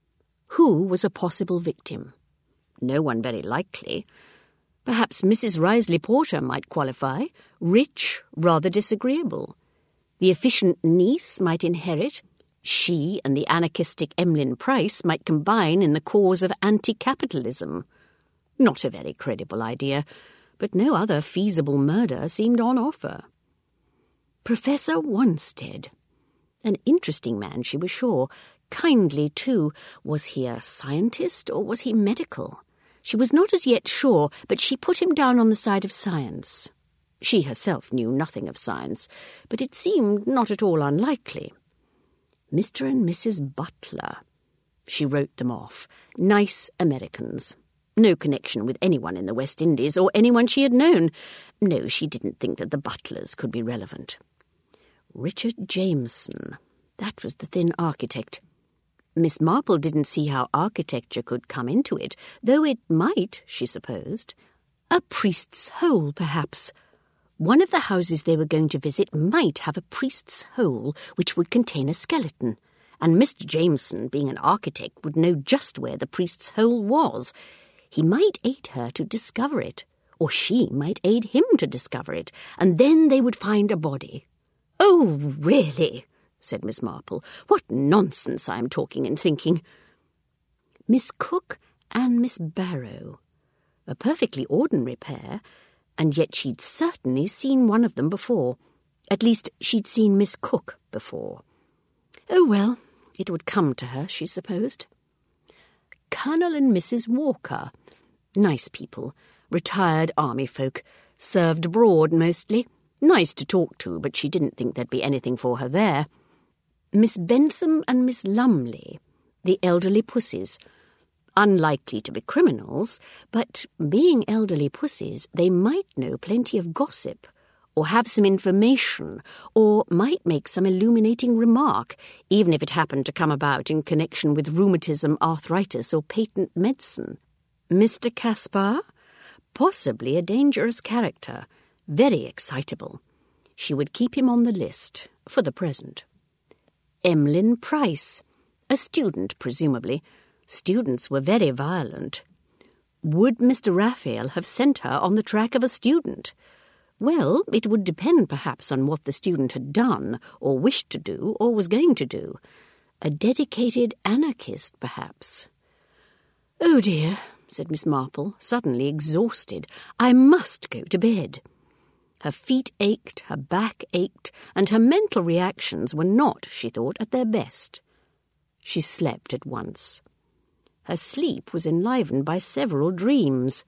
Who was a possible victim? No one very likely. Perhaps Missus Risley Porter might qualify. Rich, rather disagreeable. The efficient niece might inherit. She and the anarchistic Emlyn Price might combine in the cause of anti-capitalism. Not a very credible idea, but no other feasible murder seemed on offer. Professor Wanstead. An interesting man, she was sure. Kindly, too. Was he a scientist or was he medical? She was not as yet sure, but she put him down on the side of science. She herself knew nothing of science, but it seemed not at all unlikely. Mister and Missus Butler. She wrote them off. Nice Americans. No connection with anyone in the West Indies, or anyone she had known. No, she didn't think that the Butlers could be relevant. Richard Jameson. That was the thin architect. Miss Marple didn't see how architecture could come into it, though it might, she supposed. A priest's hole, perhaps. One of the houses they were going to visit might have a priest's hole which would contain a skeleton, and Mister Jameson, being an architect, would know just where the priest's hole was. He might aid her to discover it, or she might aid him to discover it, and then they would find a body. "Oh, really?" said Miss Marple. "What nonsense I am talking and thinking." Miss Cook and Miss Barrow. A perfectly ordinary pair, and yet she'd certainly seen one of them before. At least, she'd seen Miss Cook before. Oh, well, it would come to her, she supposed. Colonel and Missus Walker. Nice people. Retired army folk. Served abroad, mostly. Nice to talk to, but she didn't think there'd be anything for her there. Miss Bentham and Miss Lumley. The elderly pussies. Unlikely to be criminals, but being elderly pussies, they might know plenty of gossip, or have some information, or might make some illuminating remark, even if it happened to come about in connection with rheumatism, arthritis, or patent medicine. Mister Caspar? Possibly a dangerous character, very excitable. She would keep him on the list, for the present. Emlyn Price, a student, presumably. Students were very violent. Would Mister Raphael have sent her on the track of a student? Well, it would depend perhaps on what the student had done, or wished to do, or was going to do. A dedicated anarchist, perhaps. "Oh dear," said Miss Marple, suddenly exhausted. "I must go to bed." Her feet ached, her back ached, and her mental reactions were not, she thought, at their best. She slept at once. Her sleep was enlivened by several dreams.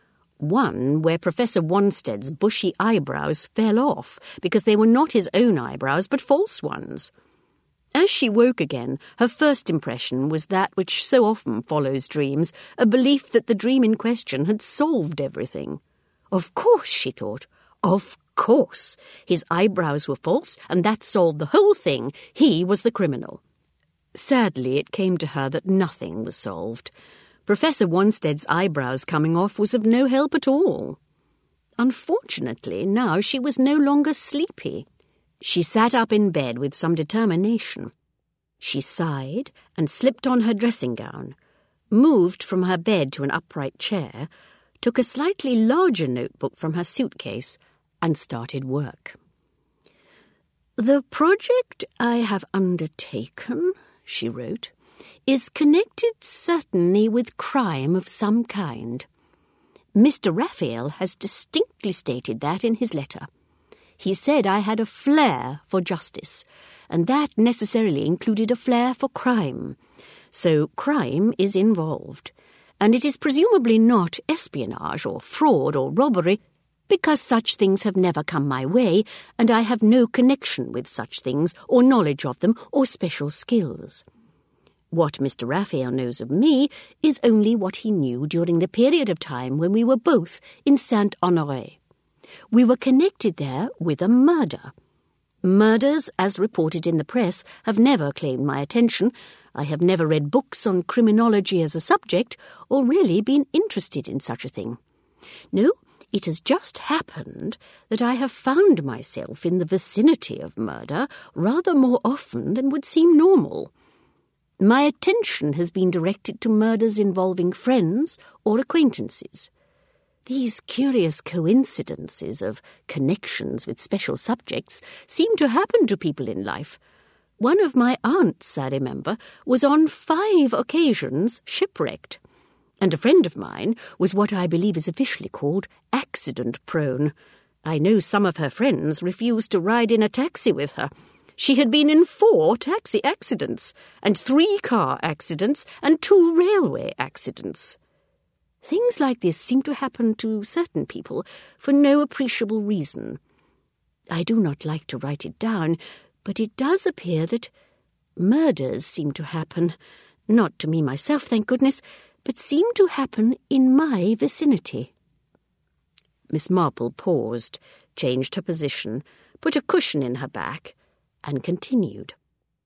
One where Professor Wanstead's bushy eyebrows fell off because they were not his own eyebrows but false ones. As she woke again, her first impression was that which so often follows dreams, a belief that the dream in question had solved everything. Of course, she thought, of course. His eyebrows were false, and that solved the whole thing. He was the criminal. Sadly, it came to her that nothing was solved. Professor Wanstead's eyebrows coming off was of no help at all. Unfortunately, now she was no longer sleepy. She sat up in bed with some determination. She sighed and slipped on her dressing gown, moved from her bed to an upright chair, took a slightly larger notebook from her suitcase, and started work. "The project I have undertaken," she wrote, "is connected certainly with crime of some kind. Mister Raphael has distinctly stated that in his letter. He said I had a flair for justice, and that necessarily included a flair for crime. So crime is involved, and it is presumably not espionage or fraud or robbery, because such things have never come my way, and I have no connection with such things, or knowledge of them, or special skills. What Mister Raphael knows of me is only what he knew during the period of time when we were both in Saint-Honoré. We were connected there with a murder. Murders, as reported in the press, have never claimed my attention. I have never read books on criminology as a subject, or really been interested in such a thing. No, it has just happened that I have found myself in the vicinity of murder rather more often than would seem normal. My attention has been directed to murders involving friends or acquaintances. These curious coincidences of connections with special subjects seem to happen to people in life. One of my aunts, I remember, was on five occasions shipwrecked, and a friend of mine was what I believe is officially called accident-prone. I know some of her friends refused to ride in a taxi with her. She had been in four taxi accidents, and three car accidents, and two railway accidents. Things like this seem to happen to certain people for no appreciable reason. I do not like to write it down, but it does appear that murders seem to happen, not to me myself, thank goodness, but seem to happen in my vicinity. Miss Marple paused, changed her position, put a cushion in her back, and continued.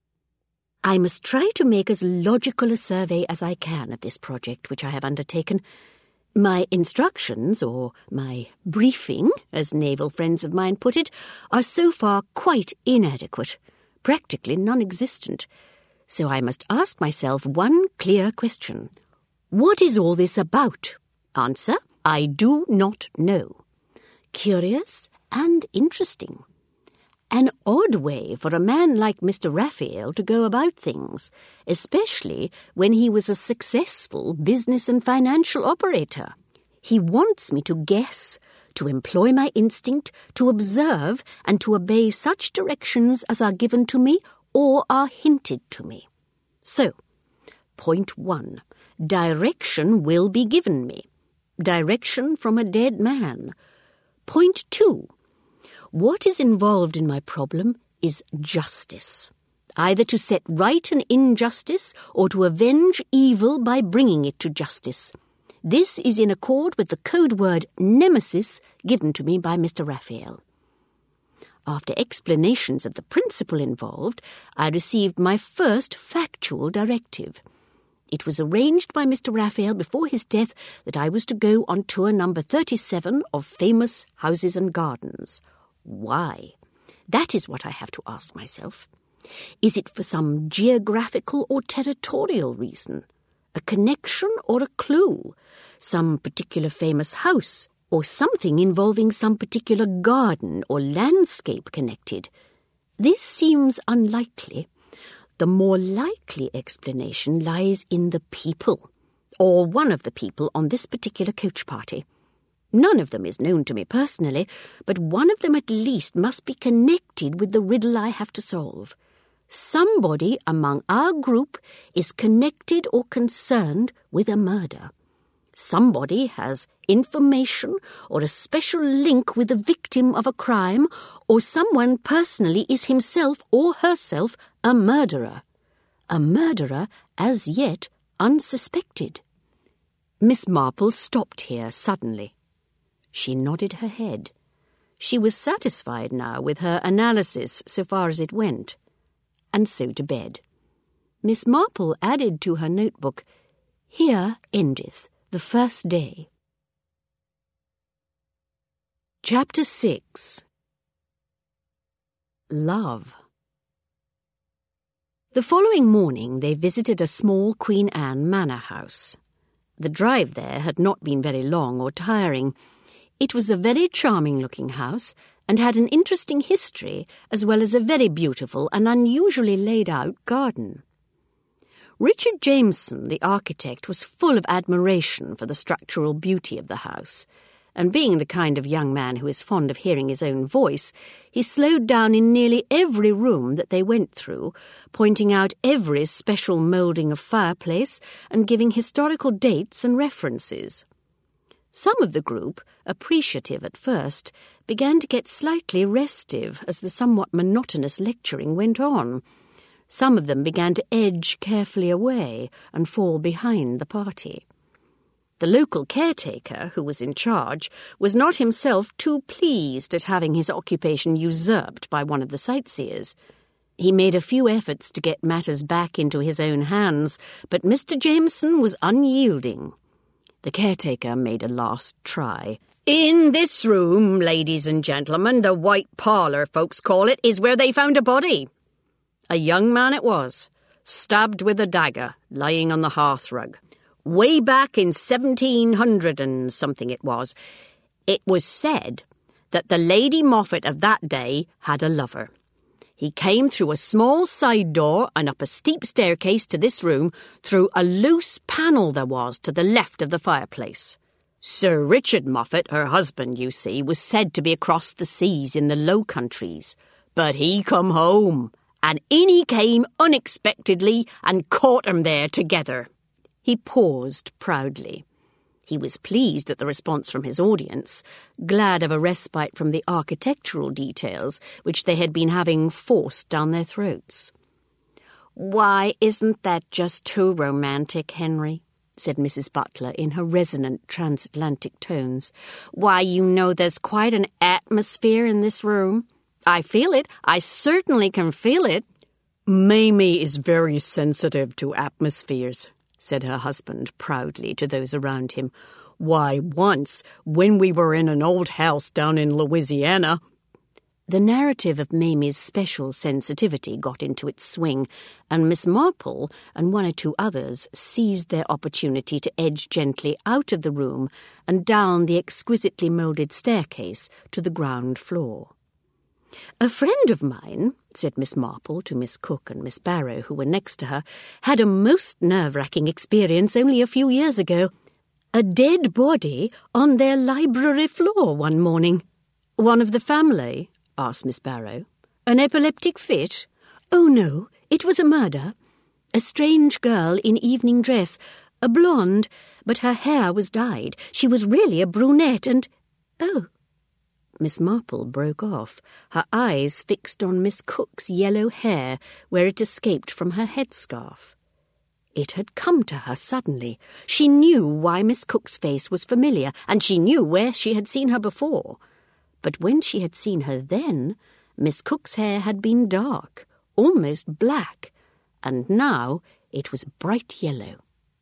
I must try to make as logical a survey as I can of this project which I have undertaken. My instructions, or my briefing, as naval friends of mine put it, are so far quite inadequate, practically non-existent. So I must ask myself one clear question. What is all this about? Answer, I do not know. Curious and interesting. An odd way for a man like Mister Raphael to go about things, especially when he was a successful business and financial operator. He wants me to guess, to employ my instinct, to observe, and to obey such directions as are given to me or are hinted to me. So, point one, direction will be given me. Direction from a dead man. Point two, what is involved in my problem is justice, either to set right an injustice or to avenge evil by bringing it to justice. This is in accord with the code word nemesis given to me by Mister Raphael. After explanations of the principle involved, I received my first factual directive. It was arranged by Mister Raphael before his death that I was to go on tour number thirty-seven of Famous Houses and Gardens. Why? That is what I have to ask myself. Is it for some geographical or territorial reason? A connection or a clue? Some particular famous house? Or something involving some particular garden or landscape connected? This seems unlikely. The more likely explanation lies in the people, or one of the people on this particular coach party. None of them is known to me personally, but one of them at least must be connected with the riddle I have to solve. Somebody among our group is connected or concerned with a murder. Somebody has information or a special link with the victim of a crime, or someone personally is himself or herself a murderer. A murderer as yet unsuspected. Miss Marple stopped here suddenly. She nodded her head. She was satisfied now with her analysis so far as it went, and so to bed. Miss Marple added to her notebook, Here endeth the first day. Chapter six. Love. The following morning they visited a small Queen Anne manor house. The drive there had not been very long or tiring. It was a very charming-looking house and had an interesting history as well as a very beautiful and unusually laid-out garden. Richard Jameson, the architect, was full of admiration for the structural beauty of the house, and being the kind of young man who is fond of hearing his own voice, he slowed down in nearly every room that they went through, pointing out every special moulding of fireplace and giving historical dates and references. Some of the group, appreciative at first, began to get slightly restive as the somewhat monotonous lecturing went on. Some of them began to edge carefully away and fall behind the party. The local caretaker, who was in charge, was not himself too pleased at having his occupation usurped by one of the sightseers. He made a few efforts to get matters back into his own hands, but Mister Jameson was unyielding. The caretaker made a last try. "In this room, ladies and gentlemen, the white parlour, folks call it, is where they found a body. A young man it was, stabbed with a dagger, lying on the hearthrug. Way back in seventeen hundred and something it was, it was said that the Lady Moffat of that day had a lover. He came through a small side door and up a steep staircase to this room through a loose panel there was to the left of the fireplace. Sir Richard Moffat, her husband, you see, was said to be across the seas in the Low Countries. But he come home, and in he came unexpectedly and caught 'em there together." He paused proudly. He was pleased at the response from his audience, glad of a respite from the architectural details which they had been having forced down their throats. "Why, isn't that just too romantic, Henry?" said Missus Butler in her resonant transatlantic tones. "Why, you know there's quite an atmosphere in this room. I feel it. I certainly can feel it." "Mamie is very sensitive to atmospheres," said her husband proudly to those around him. "Why, once, when we were in an old house down in Louisiana—" The narrative of Mamie's special sensitivity got into its swing, and Miss Marple and one or two others seized their opportunity to edge gently out of the room and down the exquisitely moulded staircase to the ground floor. "A friend of mine," said Miss Marple to Miss Cook and Miss Barrow, who were next to her, "had a most nerve-wracking experience only a few years ago. A dead body on their library floor one morning." "One of the family?" asked Miss Barrow. "An epileptic fit?" "Oh, no, it was a murder. A strange girl in evening dress, a blonde, but her hair was dyed. She was really a brunette and—" "Oh." Miss Marple broke off, her eyes fixed on Miss Cook's yellow hair where it escaped from her headscarf. It had come to her suddenly. She knew why Miss Cook's face was familiar, and she knew where she had seen her before. But when she had seen her then, Miss Cook's hair had been dark, almost black, and now it was bright yellow.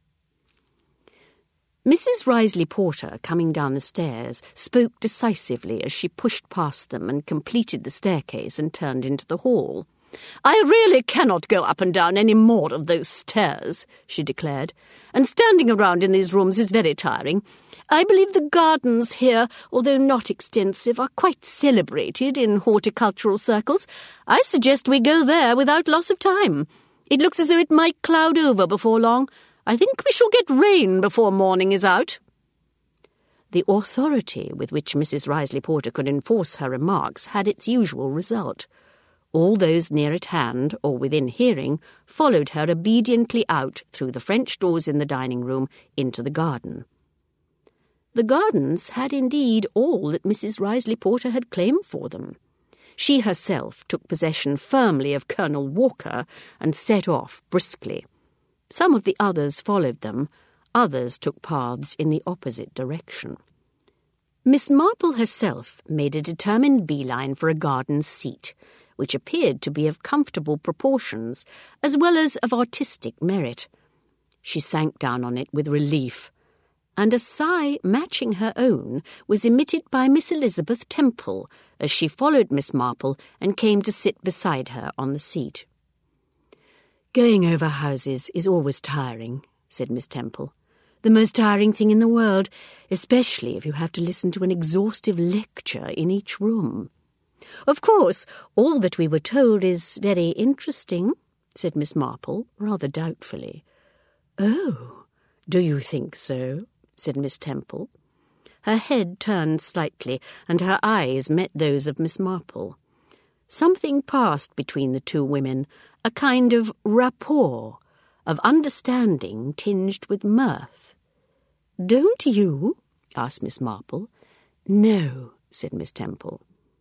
Missus Risley Porter, coming down the stairs, spoke decisively as she pushed past them and completed the staircase and turned into the hall. "I really cannot go up and down any more of those stairs," she declared, "and standing around in these rooms is very tiring. I believe the gardens here, although not extensive, are quite celebrated in horticultural circles. I suggest we go there without loss of time. It looks as though it might cloud over before long. I think we shall get rain before morning is out." The authority with which Missus Risley Porter could enforce her remarks had its usual result. All those near at hand or within hearing followed her obediently out through the French doors in the dining-room into the garden. The gardens had indeed all that Missus Risley Porter had claimed for them. She herself took possession firmly of Colonel Walker and set off briskly. Some of the others followed them, others took paths in the opposite direction. Miss Marple herself made a determined beeline for a garden seat, which appeared to be of comfortable proportions as well as of artistic merit. She sank down on it with relief, and a sigh matching her own was emitted by Miss Elizabeth Temple as she followed Miss Marple and came to sit beside her on the seat. "Going over houses is always tiring," said Miss Temple. "The most tiring thing in the world, especially if you have to listen to an exhaustive lecture in each room." "Of course, all that we were told is very interesting," said Miss Marple, rather doubtfully. "Oh, do you think so?" said Miss Temple. Her head turned slightly, and her eyes met those of Miss Marple. Something passed between the two women, a kind of rapport, of understanding tinged with mirth. "Don't you?" asked Miss Marple. "No," said Miss Temple.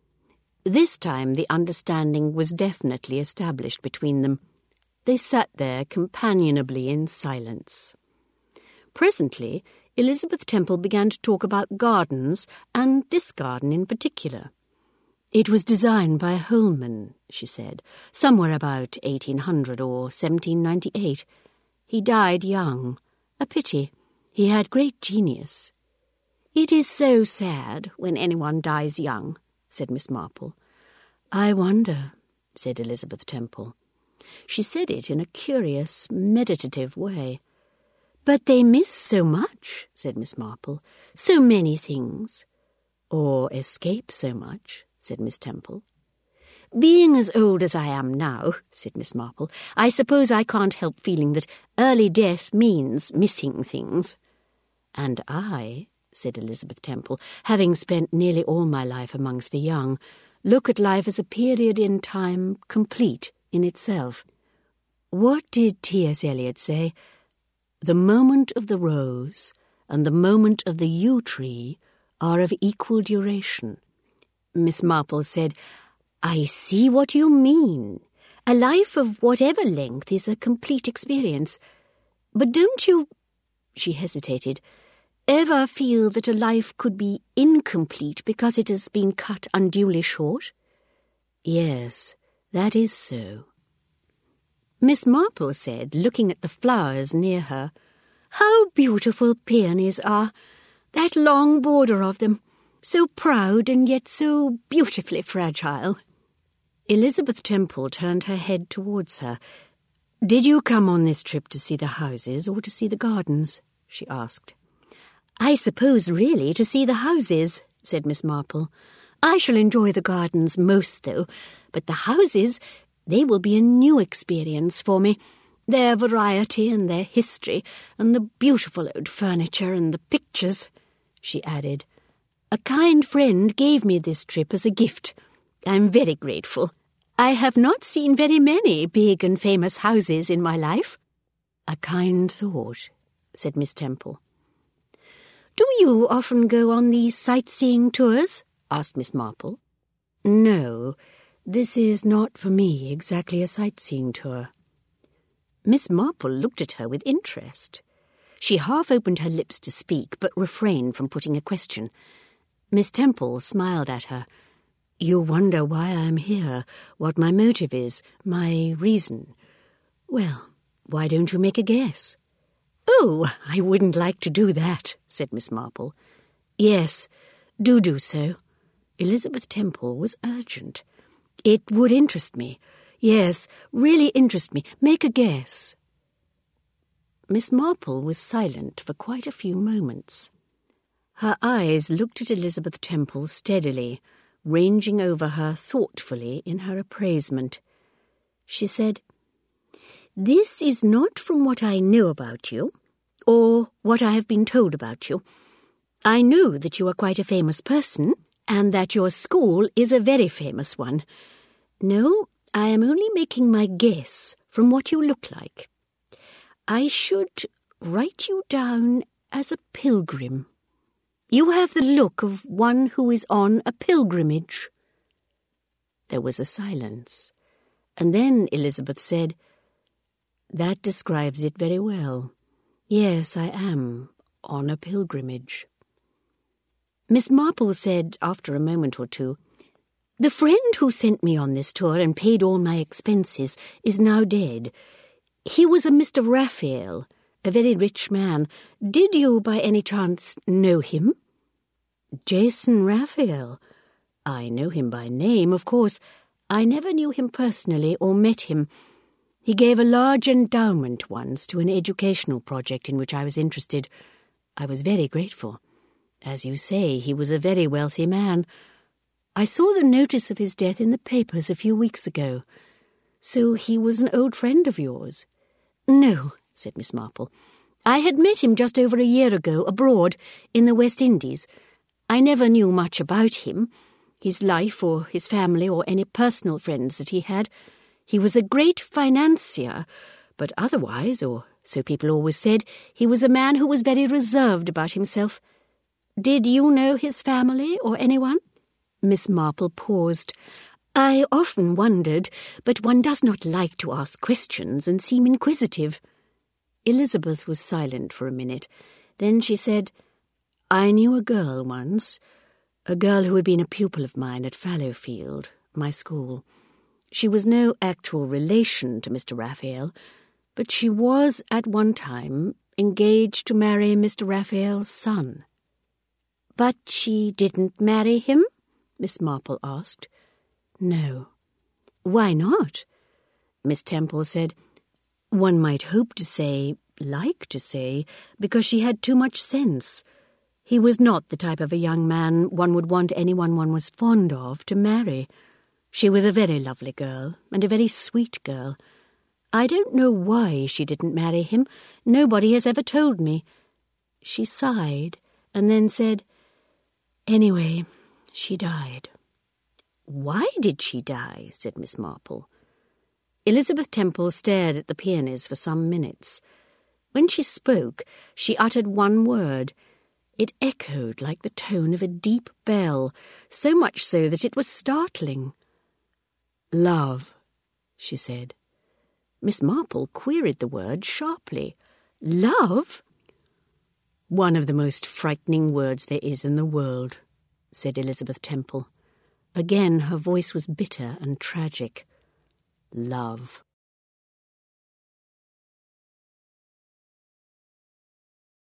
This time the understanding was definitely established between them. They sat there companionably in silence. Presently, Elizabeth Temple began to talk about gardens, and this garden in particular. "It was designed by Holman," she said, "somewhere about eighteen hundred or seventeen ninety-eight. He died young. A pity. He had great genius." "It is so sad when anyone dies young," said Miss Marple. "I wonder," said Elizabeth Temple. She said it in a curious, meditative way. "But they miss so much," said Miss Marple. "So many things." "Or escape so much," said Miss Temple. "Being as old as I am now," said Miss Marple, "I suppose I can't help feeling that early death means missing things." "And I," said Elizabeth Temple, "having spent nearly all my life amongst the young, look at life as a period in time complete in itself. What did T S Eliot say? The moment of the rose and the moment of the yew tree are of equal duration." Miss Marple said, "I see what you mean. A life of whatever length is a complete experience. But don't you," she hesitated, "ever feel that a life could be incomplete because it has been cut unduly short?" "Yes, that is so." Miss Marple said, looking at the flowers near her, "How beautiful peonies are! That long border of them, so proud and yet so beautifully fragile." Elizabeth Temple turned her head towards her. "Did you come on this trip to see the houses or to see the gardens?" she asked. "I suppose really to see the houses," said Miss Marple. "I shall enjoy the gardens most, though, but the houses, they will be a new experience for me. Their variety and their history, and the beautiful old furniture and the pictures," she added. "A kind friend gave me this trip as a gift. I'm very grateful. I have not seen very many big and famous houses in my life." "A kind thought," said Miss Temple. "Do you often go on these sightseeing tours?" asked Miss Marple. "No, this is not for me exactly a sightseeing tour." Miss Marple looked at her with interest. She half opened her lips to speak, but refrained from putting a question. Miss Temple smiled at her. "You wonder why I am here, what my motive is, my reason. Well, why don't you make a guess?" "Oh, I wouldn't like to do that," said Miss Marple. "Yes, do do so." Elizabeth Temple was urgent. "It would interest me. Yes, really interest me. Make a guess." Miss Marple was silent for quite a few moments. Her eyes looked at Elizabeth Temple steadily, ranging over her thoughtfully in her appraisement. She said, "This is not from what I know about you, or what I have been told about you. I know that you are quite a famous person, and that your school is a very famous one. No, I am only making my guess from what you look like. I should write you down as a pilgrim. You have the look of one who is on a pilgrimage." There was a silence, and then Elizabeth said, "That describes it very well. Yes, I am on a pilgrimage." Miss Marple said, after a moment or two, "The friend who sent me on this tour and paid all my expenses is now dead. He was a Mister Raphael, a very rich man. Did you, by any chance, know him?" "Jason Raphael? I know him by name, of course. I never knew him personally or met him. He gave a large endowment once to an educational project in which I was interested. I was very grateful. As you say, he was a very wealthy man. I saw the notice of his death in the papers a few weeks ago. So he was an old friend of yours?" "No," said Miss Marple. "I had met him just over a year ago, abroad, in the West Indies. I never knew much about him, his life or his family or any personal friends that he had. He was a great financier, but otherwise, or so people always said, he was a man who was very reserved about himself. Did you know his family or anyone?" Miss Marple paused. "I often wondered, but one does not like to ask questions and seem inquisitive." Elizabeth was silent for a minute. Then she said, "I knew a girl once, a girl who had been a pupil of mine at Fallowfield, my school. She was no actual relation to Mister Raphael, but she was at one time engaged to marry Mister Raphael's son." "But she didn't marry him?" Miss Marple asked. "No." "Why not?" Miss Temple said, "One might hope to say, like to say, because she had too much sense. He was not the type of a young man one would want anyone one was fond of to marry. She was a very lovely girl, and a very sweet girl. I don't know why she didn't marry him. Nobody has ever told me." She sighed, and then said, "Anyway, she died." "Why did she die?" said Miss Marple. Elizabeth Temple stared at the peonies for some minutes. When she spoke, she uttered one word. It echoed like the tone of a deep bell, so much so that it was startling. "Love," she said. Miss Marple queried the word sharply. "Love?" "One of the most frightening words there is in the world," said Elizabeth Temple. Again her voice was bitter and tragic. "Love."